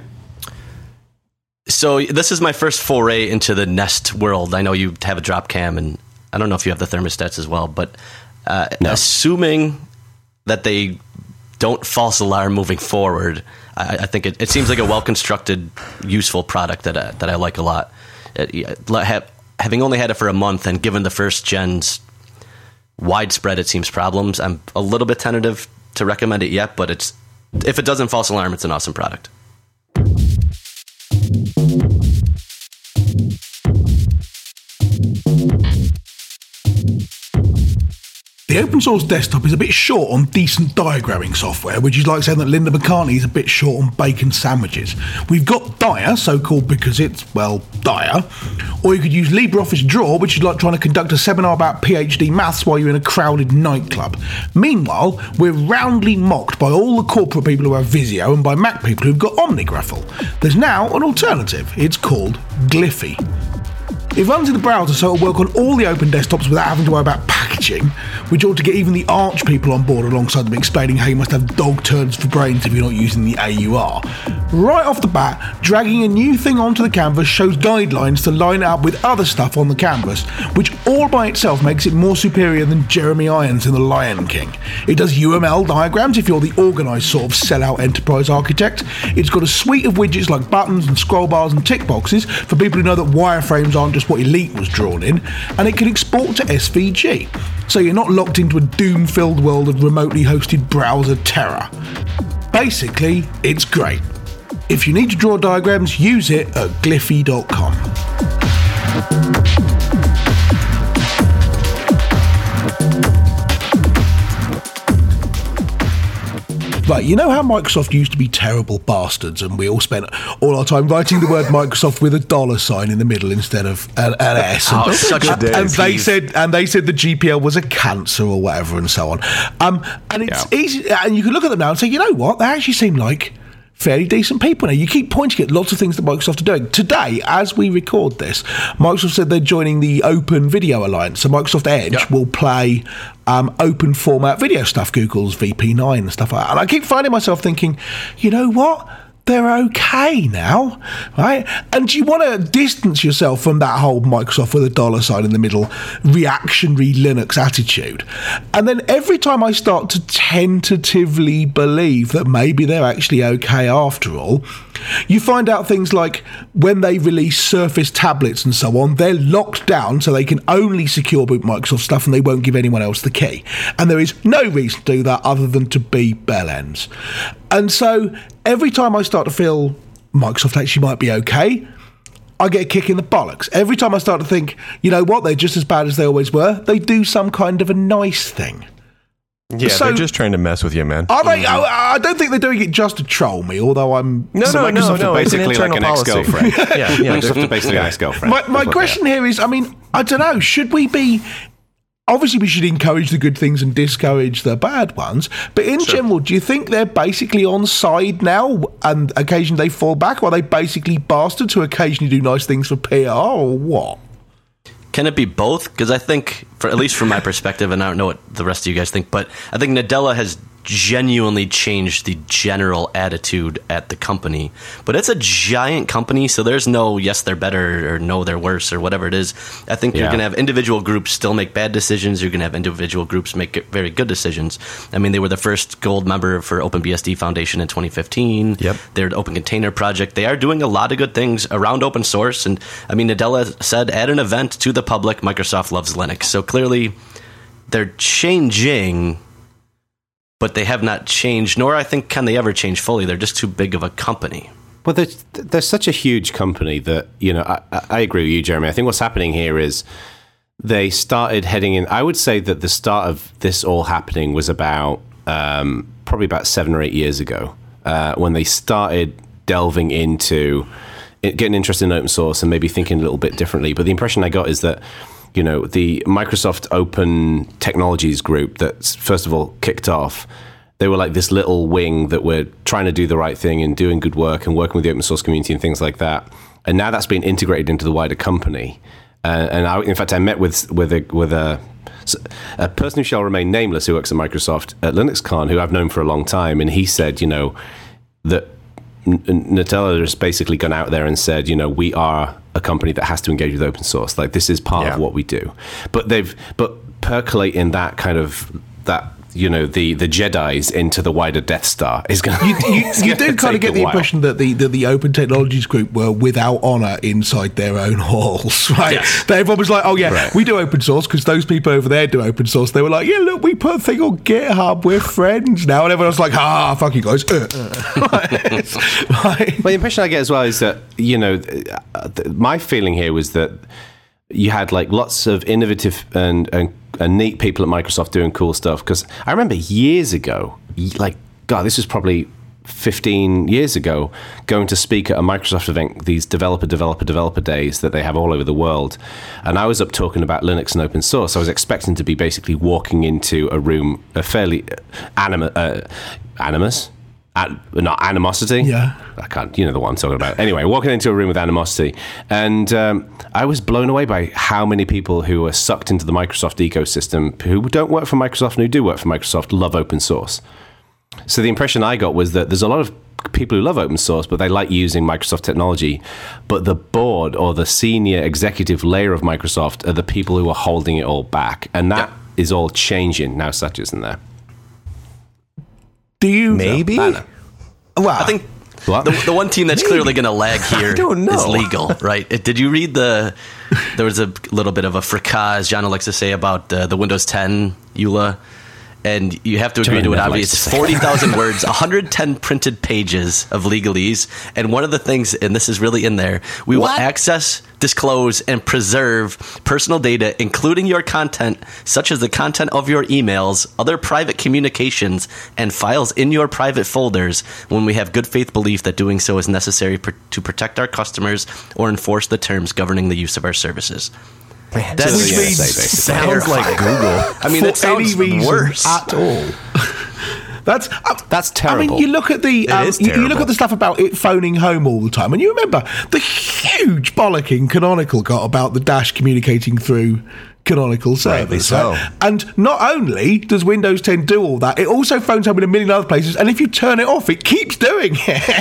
So this is my first foray into the Nest world. I know you have a drop cam, and I don't know if you have the thermostats as well, but uh, No. assuming that they don't false alarm moving forward, I, I think it, it seems like a well-constructed, useful product that I, that I like a lot. It, yeah, let- have, having only had it for a month and given the first gen's widespread, it seems, problems, I'm a little bit tentative to recommend it yet, but it's if it doesn't false alarm, it's an awesome product. The open source desktop is a bit short on decent diagramming software, which is like saying that Linda McCartney is a bit short on bacon sandwiches. We've got Dia, so called because it's, well, Dia. Or you could use LibreOffice Draw, which is like trying to conduct a seminar about PhD maths while you're in a crowded nightclub. Meanwhile, we're roundly mocked by all the corporate people who have Visio and by Mac people who've got OmniGraffle. There's now an alternative. It's called Gliffy. It runs in the browser, so it'll work on all the open desktops without having to worry about packaging, which ought to get even the Arch people on board alongside them explaining how you must have dog turds for brains if you're not using the A U R. Right off the bat, dragging a new thing onto the canvas shows guidelines to line it up with other stuff on the canvas, which all by itself makes it more superior than Jeremy Irons in The Lion King. It does U M L diagrams if you're the organised sort of sellout enterprise architect. It's got a suite of widgets like buttons and scroll bars and tick boxes for people who know that wireframes aren't just what Elite was drawn in, and it can export to S V G, so you're not locked into a doom-filled world of remotely hosted browser terror. Basically, it's great. If you need to draw diagrams, use it at gliffy dot com. Right, you know how Microsoft used to be terrible bastards and we all spent all our time writing the word Microsoft with a dollar sign in the middle instead of an, an S. Oh, and, such a and, pet and they peeve. said and they said the G P L was a cancer or whatever and so on. Um, and it's Yeah. easy, and you can look at them now and say, you know what, they actually seem like fairly decent people now. You keep pointing at lots of things that Microsoft are doing. Today, as we record this, Microsoft said they're joining the Open Video Alliance. So Microsoft Edge yeah. will play um, open format video stuff, Google's V P nine and stuff like that. And I keep finding myself thinking, you know what? They're okay now, right? And you want to distance yourself from that whole Microsoft with a dollar sign in the middle reactionary Linux attitude. And then every time I start to tentatively believe that maybe they're actually okay after all, you find out things like when they release Surface tablets and so on, they're locked down so they can only secure boot Microsoft stuff and they won't give anyone else the key. And there is no reason to do that other than to be bell ends. And so every time I start to feel Microsoft actually might be okay, I get a kick in the bollocks. Every time I start to think, you know what, they're just as bad as they always were, they do some kind of a nice thing. Yeah, so, they're just trying to mess with you, man. Are they? Mm-hmm. I, I don't think they're doing it just to troll me, although I'm... No, no, no, no, basically like an policy. ex-girlfriend. yeah, yeah, Microsoft are basically an ex-girlfriend. My, my question here is, I mean, I don't know, should we be... Obviously, we should encourage the good things and discourage the bad ones. But in sure. general, do you think they're basically on side now and occasionally they fall back? Or are they basically bastards who occasionally do nice things for P R or what? Can it be both? Because I think, for at least from my perspective, and I don't know what the rest of you guys think, but I think Nadella has genuinely changed the general attitude at the company. But it's a giant company, so there's no yes, they're better or no, they're worse or whatever it is. I think yeah. you're going to have individual groups still make bad decisions. You're going to have individual groups make very good decisions. I mean, they were the first gold member for OpenBSD Foundation in twenty fifteen. Yep. They're an open container project. They are doing a lot of good things around open source. And I mean, Nadella said at an event to the public, Microsoft loves Linux. So clearly they're changing, but they have not changed, nor I think can they ever change fully. They're just too big of a company. Well, they're, they're such a huge company that, you know, I, I agree with you, Jeremy. I think what's happening here is they started heading in. I would say that the start of this all happening was about um, probably about seven or eight years ago uh, when they started delving into it, getting interested in open source and maybe thinking a little bit differently. But the impression I got is that, you know, the Microsoft Open Technologies group that first of all kicked off, they were like this little wing that were trying to do the right thing and doing good work and working with the open source community and things like that. And now that's been integrated into the wider company. Uh, and I, in fact, I met with with a with a, a person who shall remain nameless who works at Microsoft at LinuxCon, who I've known for a long time, and he said, you know, that Nadella has basically gone out there and said, you know, we are a company that has to engage with open source. Like, this is part yeah. of what we do. But they've, but percolating that kind of, that, you know, the, the Jedis into the wider Death Star is going to... You, you, you do kind of get the impression that the, that the Open Technologies group were without honour inside their own halls, right? Yes. Everyone was like, oh yeah, right. we do open source because those people over there do open source. They were like, yeah, look, we put a thing on GitHub, we're friends now. And everyone was like, ah, fuck you guys. Uh. right. Well, the impression I get as well is that, you know, my feeling here was that you had like lots of innovative and, and, and neat people at Microsoft doing cool stuff. Because I remember years ago, like, God, this was probably fifteen years ago, going to speak at a Microsoft event, these developer, developer, developer days that they have all over the world. And I was up talking about Linux and open source. I was expecting to be basically walking into a room, a fairly anima, uh, animus, At, not animosity. Yeah. I can't, you know the one I'm talking about. Anyway, walking into a room with animosity. And um, I was blown away by how many people who are sucked into the Microsoft ecosystem, who don't work for Microsoft and who do work for Microsoft, love open source. So the impression I got was that there's a lot of people who love open source, but they like using Microsoft technology. But the board or the senior executive layer of Microsoft are the people who are holding it all back. And that yeah. is all changing now, Satya's in there. Do you maybe? I well, I think the, the one team that's maybe. clearly going to lag here is legal, right? It, did you read the? There was a little bit of a fracas, as John likes to say, about uh, the Windows ten E U L A, and you have to agree John to it. Obviously, it's forty thousand words, one hundred ten printed pages of legalese, and one of the things, and this is really in there, we what? will access, disclose, and preserve personal data, including your content, such as the content of your emails, other private communications, and files in your private folders when we have good faith belief that doing so is necessary pr- to protect our customers or enforce the terms governing the use of our services. Man, that which means sounds like Google. I mean, it sounds any reason worse at all. That's uh, That's I terrible. mean, you look at the um, is you, you look terrible. at the stuff about it phoning home all the time, and you remember the huge bollocking Canonical got about the Dash communicating through Canonical Rightly servers. so. Right? And not only does Windows ten do all that, it also phones home in a million other places, and if you turn it off, it keeps doing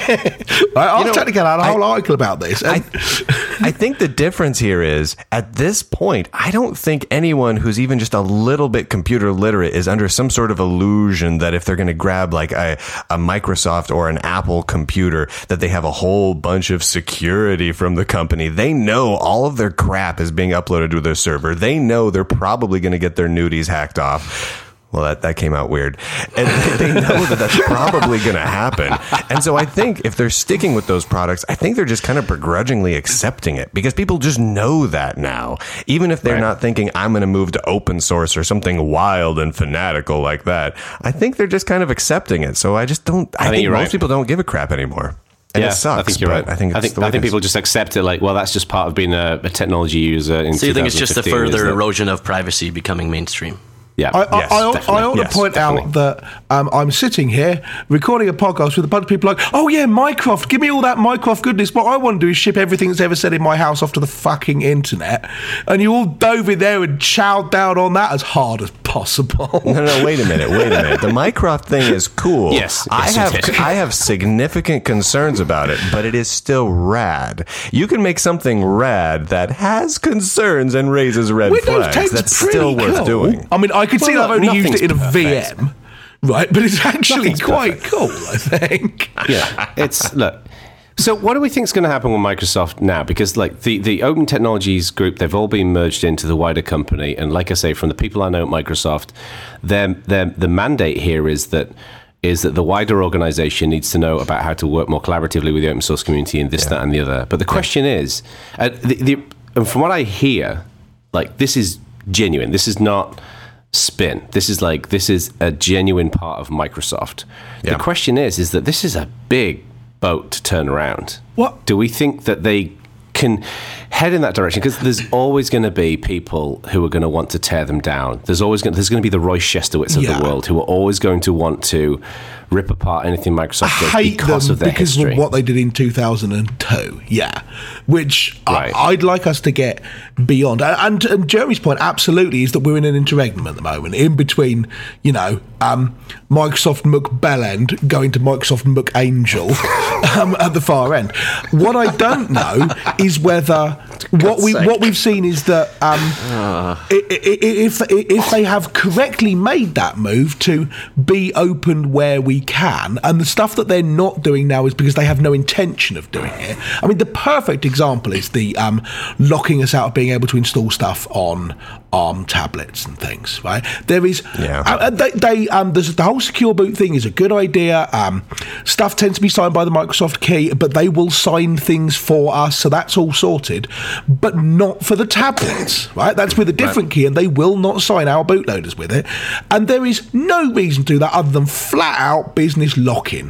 it. Right? I was know, technically had a whole I- article about this. I, And I think the difference here is, at this point, I don't think anyone who's even just a little bit computer literate is under some sort of illusion that if they're going to grab like a, a Microsoft or an Apple computer, that they have a whole bunch of security from the company. They know all of their crap is being uploaded to their server. They know they're probably going to get their nudies hacked off. Well, that, that came out weird. And they know that that's probably going to happen. And so I think if they're sticking with those products, I think they're just kind of begrudgingly accepting it because people just know that now. Even if they're Right. not thinking, I'm going to move to open source or something wild and fanatical like that, I think they're just kind of accepting it. So I just don't, I, think think, you're most right. people don't give a crap anymore. And yeah, it sucks. I think you're but right. I think, I it's think, the way I think it is. people just accept it like, well, that's just part of being a, a technology user in So you think it's just the twenty fifteen, further is that- erosion of privacy becoming mainstream? Yeah. I, I, Yes, I, I, definitely. I ought to Yes, point definitely. out that um, I'm sitting here recording a podcast with a bunch of people like, oh yeah, Mycroft, give me all that Mycroft goodness. What I want to do is ship everything that's ever said in my house off to the fucking internet. And you all dove in there and chowed down on that as hard as possible. No, no, wait a minute, wait a minute. The Mycroft thing is cool. Yes, I yes, have it is. I have significant concerns about it, but it is still rad. You can make something rad that has concerns and raises red Windows flags. ten's That's pretty still worth cool. doing. I mean, I could see Well, that I've only look, used it in a nothing's V perfect. M, right? But it's actually Nothing's quite perfect. cool, I think. Yeah, it's look. So what do we think is going to happen with Microsoft now? Because like the, the Open Technologies group, they've all been merged into the wider company. And like I say, from the people I know at Microsoft, their, their, the mandate here is that is that the wider organization needs to know about how to work more collaboratively with the open source community and this, that, and the other. But the question is, uh, the, the, and from what I hear, like this is genuine. This is not spin. This is like this is a genuine part of Microsoft. Yeah. The question is, is that this is a big boat to turn around. What? Do we think that they can head in that direction? Because there's always going to be people who are going to want to tear them down. There's always going there's going to be the Roy Shestowitz of Yeah. the world who are always going to want to rip apart anything Microsoft does I hate because them of their because history. of what they did in two thousand two. Yeah, which Right. I, I'd like us to get beyond. And, and Jeremy's point absolutely is that we're in an interregnum at the moment, in between, you know, um, Microsoft McBellend going to Microsoft McAngel um, at the far end. What I don't know is whether what we sake. what we've seen is that um, i- i- i- if if they have correctly made that move to be open where we can, and the stuff that they're not doing now is because they have no intention of doing it. I mean, the perfect example is the um, locking us out of being able to install stuff on ARM tablets and things. Right? There is, Yeah. uh, they, they um, there's, the whole secure boot thing is a good idea. Um, stuff tends to be signed by the Microsoft key, but they will sign things for us, so that's all sorted. But not for the tablets, right? That's with a different key, and they will not sign our bootloaders with it. And there is no reason to do that other than flat out business lock-in.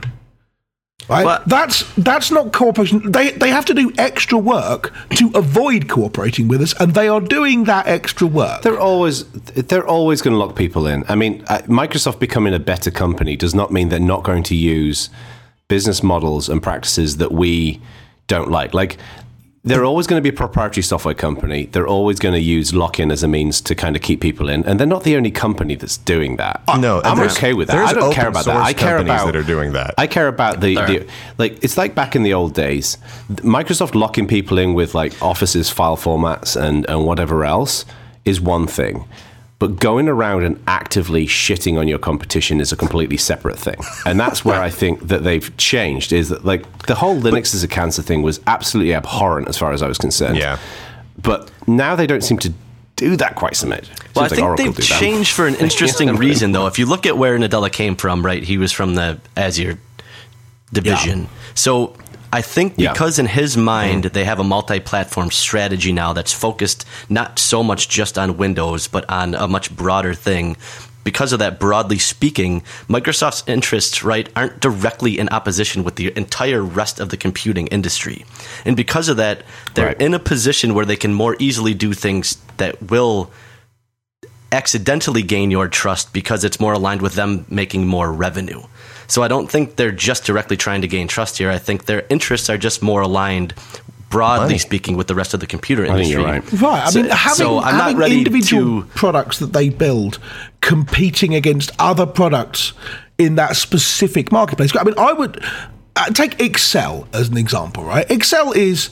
Right? But- that's that's not cooperation. They they have to do extra work to avoid cooperating with us, and they are doing that extra work. They're always they're always going to lock people in. I mean, uh, Microsoft becoming a better company does not mean they're not going to use business models and practices that we don't like. Like, they're always going to be a proprietary software company. They're always going to use lock-in as a means to kind of keep people in, and they're not the only company that's doing that. No, I'm there's- okay with that. there's I don't care open about that. source I care companies about that are doing that. I care about the, There. the like. It's like back in the old days, Microsoft locking people in with like Office's file formats and and whatever else is one thing. But going around and actively shitting on your competition is a completely separate thing. And that's where I think that they've changed, is that like the whole Linux as a cancer thing was absolutely abhorrent as far as I was concerned. Yeah. But now they don't seem to do that quite so much. Well, I Seems like think Oracle they've do that. changed for an interesting reason, though. If you look at where Nadella came from, right, he was from the Azure division. So I think Yeah. because in his mind they have a multi-platform strategy now that's focused not so much just on Windows, but on a much broader thing. Because of that, broadly speaking, Microsoft's interests, right, aren't directly in opposition with the entire rest of the computing industry. And because of that, they're Right. in a position where they can more easily do things that will accidentally gain your trust because it's more aligned with them making more revenue. So I don't think they're just directly trying to gain trust here. I think their interests are just more aligned, broadly Money. speaking, with the rest of the computer I think industry. you're right. Right. I So- mean, having, so I'm not having ready individual to- products that they build competing against other products in that specific marketplace. I mean, I would uh, take Excel as an example, right? Excel is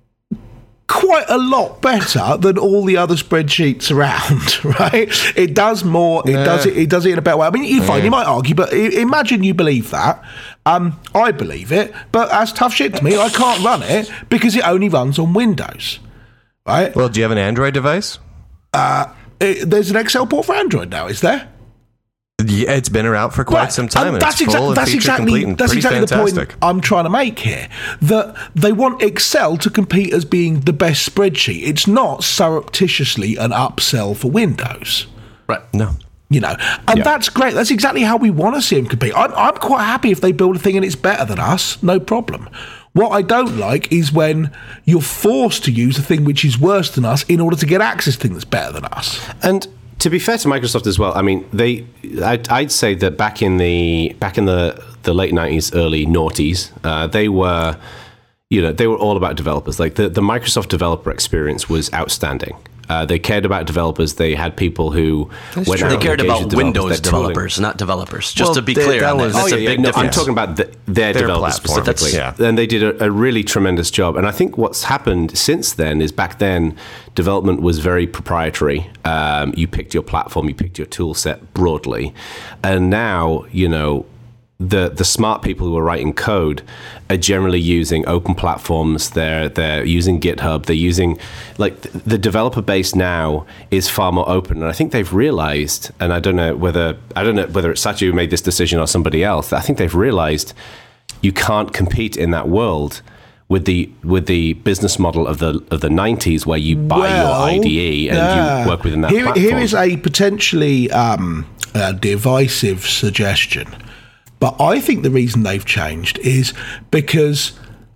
quite a lot better than all the other spreadsheets around, right? It does more. It does it. It does it in a better way. I mean, you fine. You might argue, but I- imagine you believe that. Um, I believe it, but that's tough shit to me. I can't run it because it only runs on Windows, right? Well, do you have an Android device? It, there's an Excel port for Android now, is there? Yeah, it's been around for quite Right. some time, And and, that's it's full exactly and that's feature exactly complete and that's pretty exactly fantastic. the point I'm trying to make here. That they want Excel to compete as being the best spreadsheet. It's not surreptitiously an upsell for Windows. Right. No. You know, and Yeah. that's great. That's exactly how we want to see them compete. I'm, I'm quite happy if they build a thing and it's better than us, no problem. What I don't like is when you're forced to use a thing which is worse than us in order to get access to a thing that's better than us. And to be fair to Microsoft as well, I mean, they, I'd, I'd say that back in the back in the, the late nineties, early noughties, uh, they were, you know, they were all about developers. Like the, the Microsoft developer experience was outstanding. Uh, they cared about developers. They had people who went They out and cared engaged about with Windows Their tooling- developers, not developers. Just Well, to be they- clear that on that. was- That's Oh, a yeah, big yeah, no, difference. I'm talking about the, their, Their developers platform. specifically. Yeah. And they did a, a really tremendous job. And I think what's happened since then is back then, development was very proprietary. Um, you picked your platform, you picked your tool set broadly. And now, you know, the the smart people who are writing code are generally using open platforms. They're they're using GitHub. They're using like th- the developer base now is far more open. And I think they've realized, and I don't know whether I don't know whether it's Satya who made this decision or somebody else. I think they've realized you can't compete in that world with the with the business model of the of the nineties where you buy Well, your I D E and yeah. you work within that here, platform. Here is a potentially um, uh, divisive suggestion. But I think the reason they've changed is because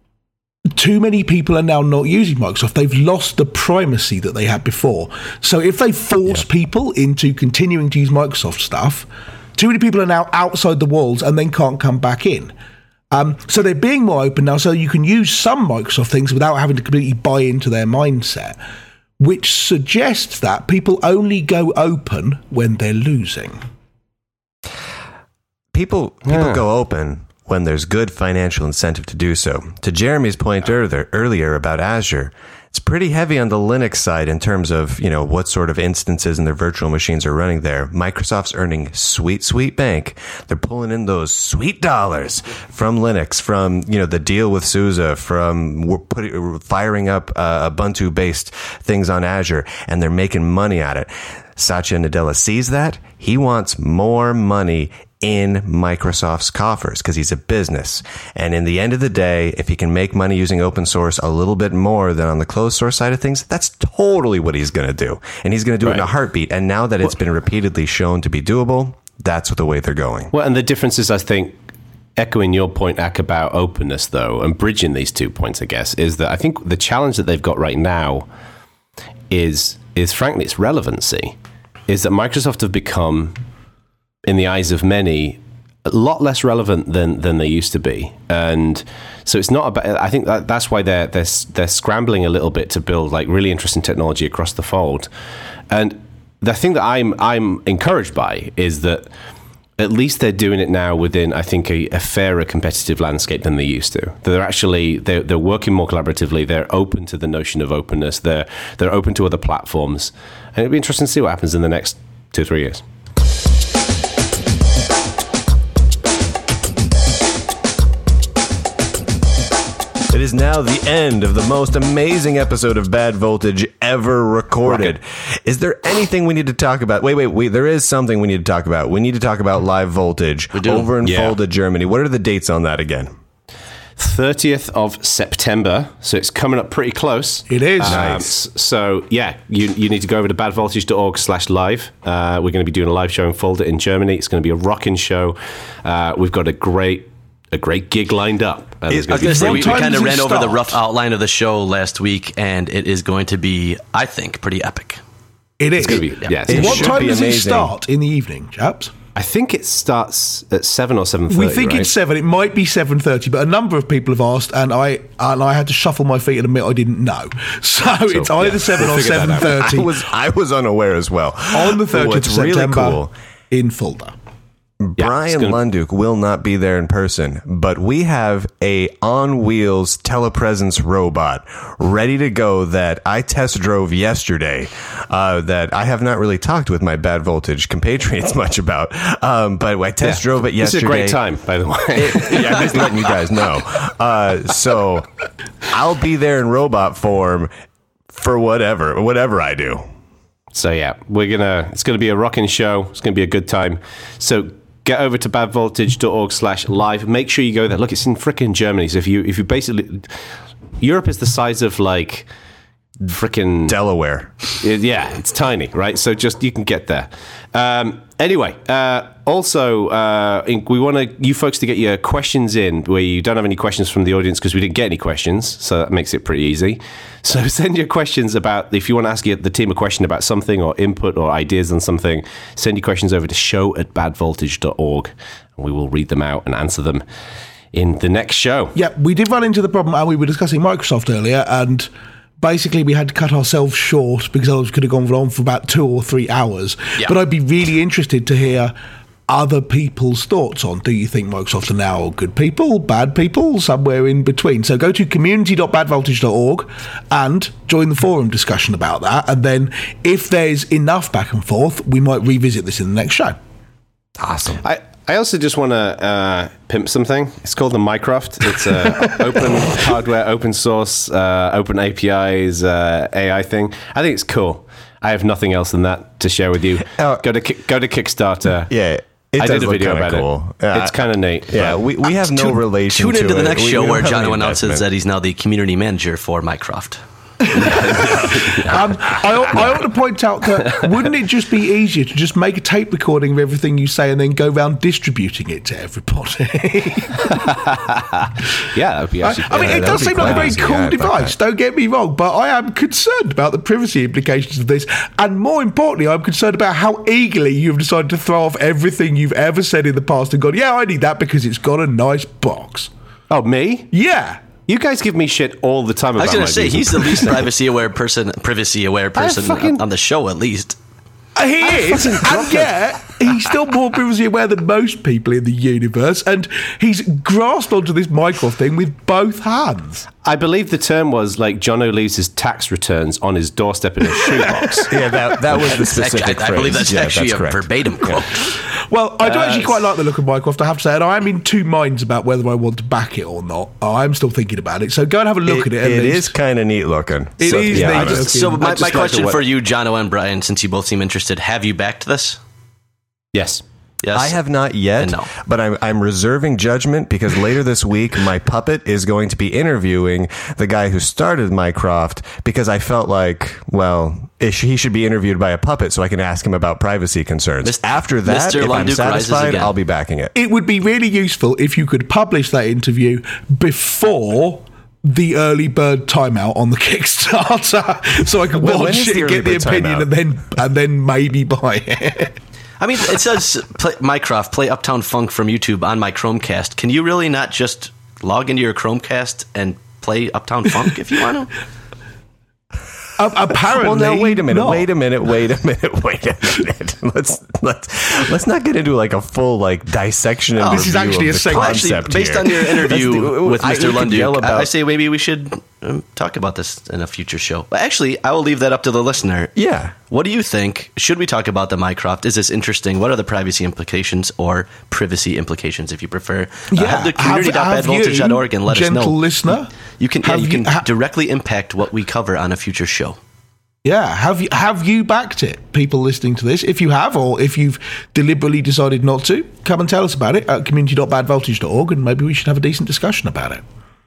too many people are now not using Microsoft. They've lost the primacy that they had before. So if they force people into continuing to use Microsoft stuff, too many people are now outside the walls and then can't come back in. Um, so they're being more open now, so you can use some Microsoft things without having to completely buy into their mindset, which suggests that people only go open when they're losing. People people Yeah. go open when there's good financial incentive to do so. To Jeremy's point earlier, earlier about Azure, it's pretty heavy on the Linux side in terms of, you know, what sort of instances and their virtual machines are running there. Microsoft's earning sweet, sweet bank. They're pulling in those sweet dollars from Linux, from, you know, the deal with SUSE, from we're putting, firing up uh, Ubuntu-based things on Azure, and they're making money at it. Satya Nadella sees that. He wants more money in Microsoft's coffers because he's a business. And in the end of the day, if he can make money using open source a little bit more than on the closed source side of things, that's totally what he's going to do. And he's going to do it in a heartbeat. And now that it's been repeatedly shown to be doable, that's the way they're going. Well, and the difference is, I think, echoing your point, Ak, about openness, though, and bridging these two points, I guess, is that I think the challenge that they've got right now is, is frankly, its relevancy, is that Microsoft have become, in the eyes of many, a lot less relevant than than they used to be. And so it's not about, I think that, that's why they're, they're, they're scrambling a little bit to build like really interesting technology across the fold. And the thing that I'm I'm encouraged by is that at least they're doing it now within, I think, a, a fairer competitive landscape than they used to. They're actually, they're, they're working more collaboratively. They're open to the notion of openness. They're, they're open to other platforms. And it'll be interesting to see what happens in the next two or three years. It is now the end of the most amazing episode of Bad Voltage ever recorded. Right. Is there anything we need to talk about? Wait, wait, wait. There is something we need to talk about. We need to talk about Live Voltage over in yeah. Fulda, Germany. What are the dates on that again? thirtieth of September, so it's coming up pretty close. It is. Um, Nice. So, yeah, you you need to go over to badvoltage.org slash live. Uh, we're going to be doing a live show in Fulda in Germany. It's going to be a rocking show. Uh, we've got a great a great gig lined up. Uh, I was gonna going to be- say, we, we time kind of does it ran over the start? rough outline of the show last week, and it is going to be, I think, pretty epic. It is. It's gonna be, yeah. it's It gonna What be- should time be does it amazing. start in the evening, chaps? I think it starts at seven or seven thirty. We think right? it's seven. It might be seven thirty, but a number of people have asked, and I and I had to shuffle my feet and admit I didn't know. So, it's either yeah, seven we'll or figure that seven out. thirty I was I was unaware as well. on the thirtieth What's of really September cool, in Fulda. Brian gonna- Lunduk will not be there in person, but we have a on wheels telepresence robot ready to go that I test drove yesterday. Uh, that I have not really talked with my Bad Voltage compatriots much about, um, but I test Yeah. drove it This is yesterday. a great time, by the way. Yeah, I'm just letting you guys know. Uh, so I'll be there in robot form for whatever, whatever I do. So yeah, we're gonna. It's gonna be a rocking show. It's gonna be a good time. So get over to badvoltage.org slash live. Make sure you go there. Look, it's in frickin' Germany. So if you if you basically, Europe is the size of like frickin' Delaware. yeah, it's tiny, right? So just you can get there. Um, anyway, uh, also uh, in, we want to you folks to get your questions in where you don't have any questions from the audience because we didn't get any questions, so that makes it pretty easy. So send your questions about if you want to ask the team a question about something or input or ideas on something. Send your questions over to show at badvoltage dot org, and we will read them out and answer them in the next show. Yeah, we did run into the problem, and we were discussing Microsoft earlier, and basically we had to cut ourselves short because others could have gone on for about two or three hours. Yeah. But I'd be really interested to hear other people's thoughts on, do you think Microsoft are now good people, bad people, somewhere in between? So go to community dot bad voltage dot org and join the forum discussion about that. And then if there's enough back and forth, we might revisit this in the next show. Awesome. I, I also just want to uh, pimp something. It's called the Mycroft. It's a open hardware, open source, uh, open A P Is, uh, A I thing. I think it's cool. I have nothing else than that to share with you. Uh, go to Ki- go to Kickstarter. Yeah. It I does did a look video kinda about cool. it. Yeah, it's kind of neat. Yeah, but- we, we have no Tune- relation Tune to into the it. next We- show we don't where have John any announces investment. that he's now the community manager for Mycroft. Um, I, I ought to point out that wouldn't it just be easier to just make a tape recording of everything you say and then go around distributing it to everybody? yeah, that would be I, actually. I mean, Yeah, it that'd does be seem like a quite very easy. cool Yeah, I'd like device, that. don't get me wrong, but I am concerned about the privacy implications of this. And more importantly, I'm concerned about how eagerly you've decided to throw off everything you've ever said in the past and gone, yeah, I need that because it's got a nice box. oh, me? Yeah. You guys give me shit all the time I about was going my to say, views and he's the least privacy aware person, privacy aware person fucking- on the show, at least. Uh, He is, and yet he's still more privacy aware than most people in the universe, and he's grasped onto this Mycroft thing with both hands. I believe the term was like Jono leaves his tax returns on his doorstep in a shoebox. Yeah, that, that was the That's specific actually, I, I phrase. believe that's Yeah, actually that's a correct. verbatim quote. Well, I do actually Uh, quite like the look of Mycroft, I have to say, and I am in two minds about whether I want to back it or not. I'm still thinking about it, so go and have a look It, at it. At it least. is kind of neat looking. It So- is yeah, neat I just- looking. So I my, just my like the question way- for you, Jono and Brian, since you both seem interested, have you backed this? Yes. Yes. I have not yet, No. but I'm, I'm reserving judgment because later this week, my puppet is going to be interviewing the guy who started Mycroft because I felt like, well, it sh- he should be interviewed by a puppet so I can ask him about privacy concerns. Mis- After that, Mister if I'm Lunduk rises satisfied, again. I'll be backing it. It would be really useful if you could publish that interview before the early bird timeout on the Kickstarter, so I can Well, when watch is it, the early get the bird opinion, timeout? and then and then maybe buy it. I mean, it says play, Mycroft, play Uptown Funk from YouTube on my Chromecast. Can you really not just log into your Chromecast and play Uptown Funk if you want to? Uh, apparently, Well, now wait a minute, not. wait a minute, wait a minute, wait a minute. Let's let's let's not get into like a full like dissection. And This is review actually of a the segment. Well, actually, concept based here. on your interview Let's do- with I- Mister you could yell Lunduk, about- I, I say maybe we should um, talk about this in a future show. But actually, I will leave that up to the listener. Yeah. What do you think? Should we talk about the Mycroft? Is this interesting? What are the privacy implications or privacy implications, if you prefer? Uh, head to community dot bad voltage dot org and let us know. gentle listener, You can, yeah, have you can ha- directly impact what we cover on a future show. Yeah, have you have you backed it? People listening to this, if you have, or if you've deliberately decided not to, come and tell us about it at community dot bad voltage dot org, and maybe we should have a decent discussion about it.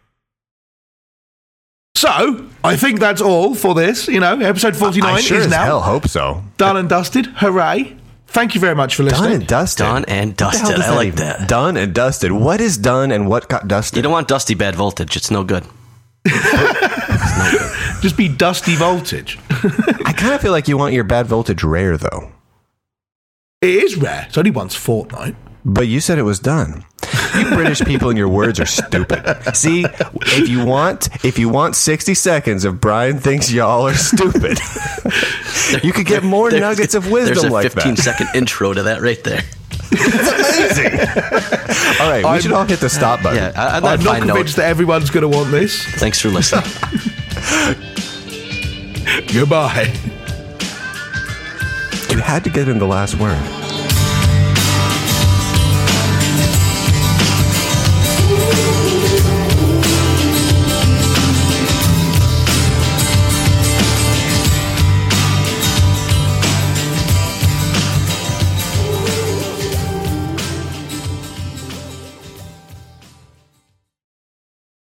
So, I think that's all for this. You know, episode forty-nine I sure is as now hell hope so. done and dusted. Hooray! Thank you very much for listening. Done and dusted. Done and What the hell dusted. does I like even- that. Done and dusted. What is done and what got dusted? You don't want dusty bad voltage. It's no good. Just be dusty voltage. I kind of feel like you want your bad voltage rare, though. It is rare. It's only once a fortnight. But you said it was done. You British people and your words are stupid. See, if you want, if you want sixty seconds of Brian thinks y'all are stupid, you could get more There's- nuggets of wisdom There's a like fifteen that. second intro to that right there. Amazing. All right, we I'm- should all hit the stop button. Yeah, I, I'd I'm like not find convinced note. that everyone's going to want this. Thanks for listening. Goodbye. You had to get in the last word.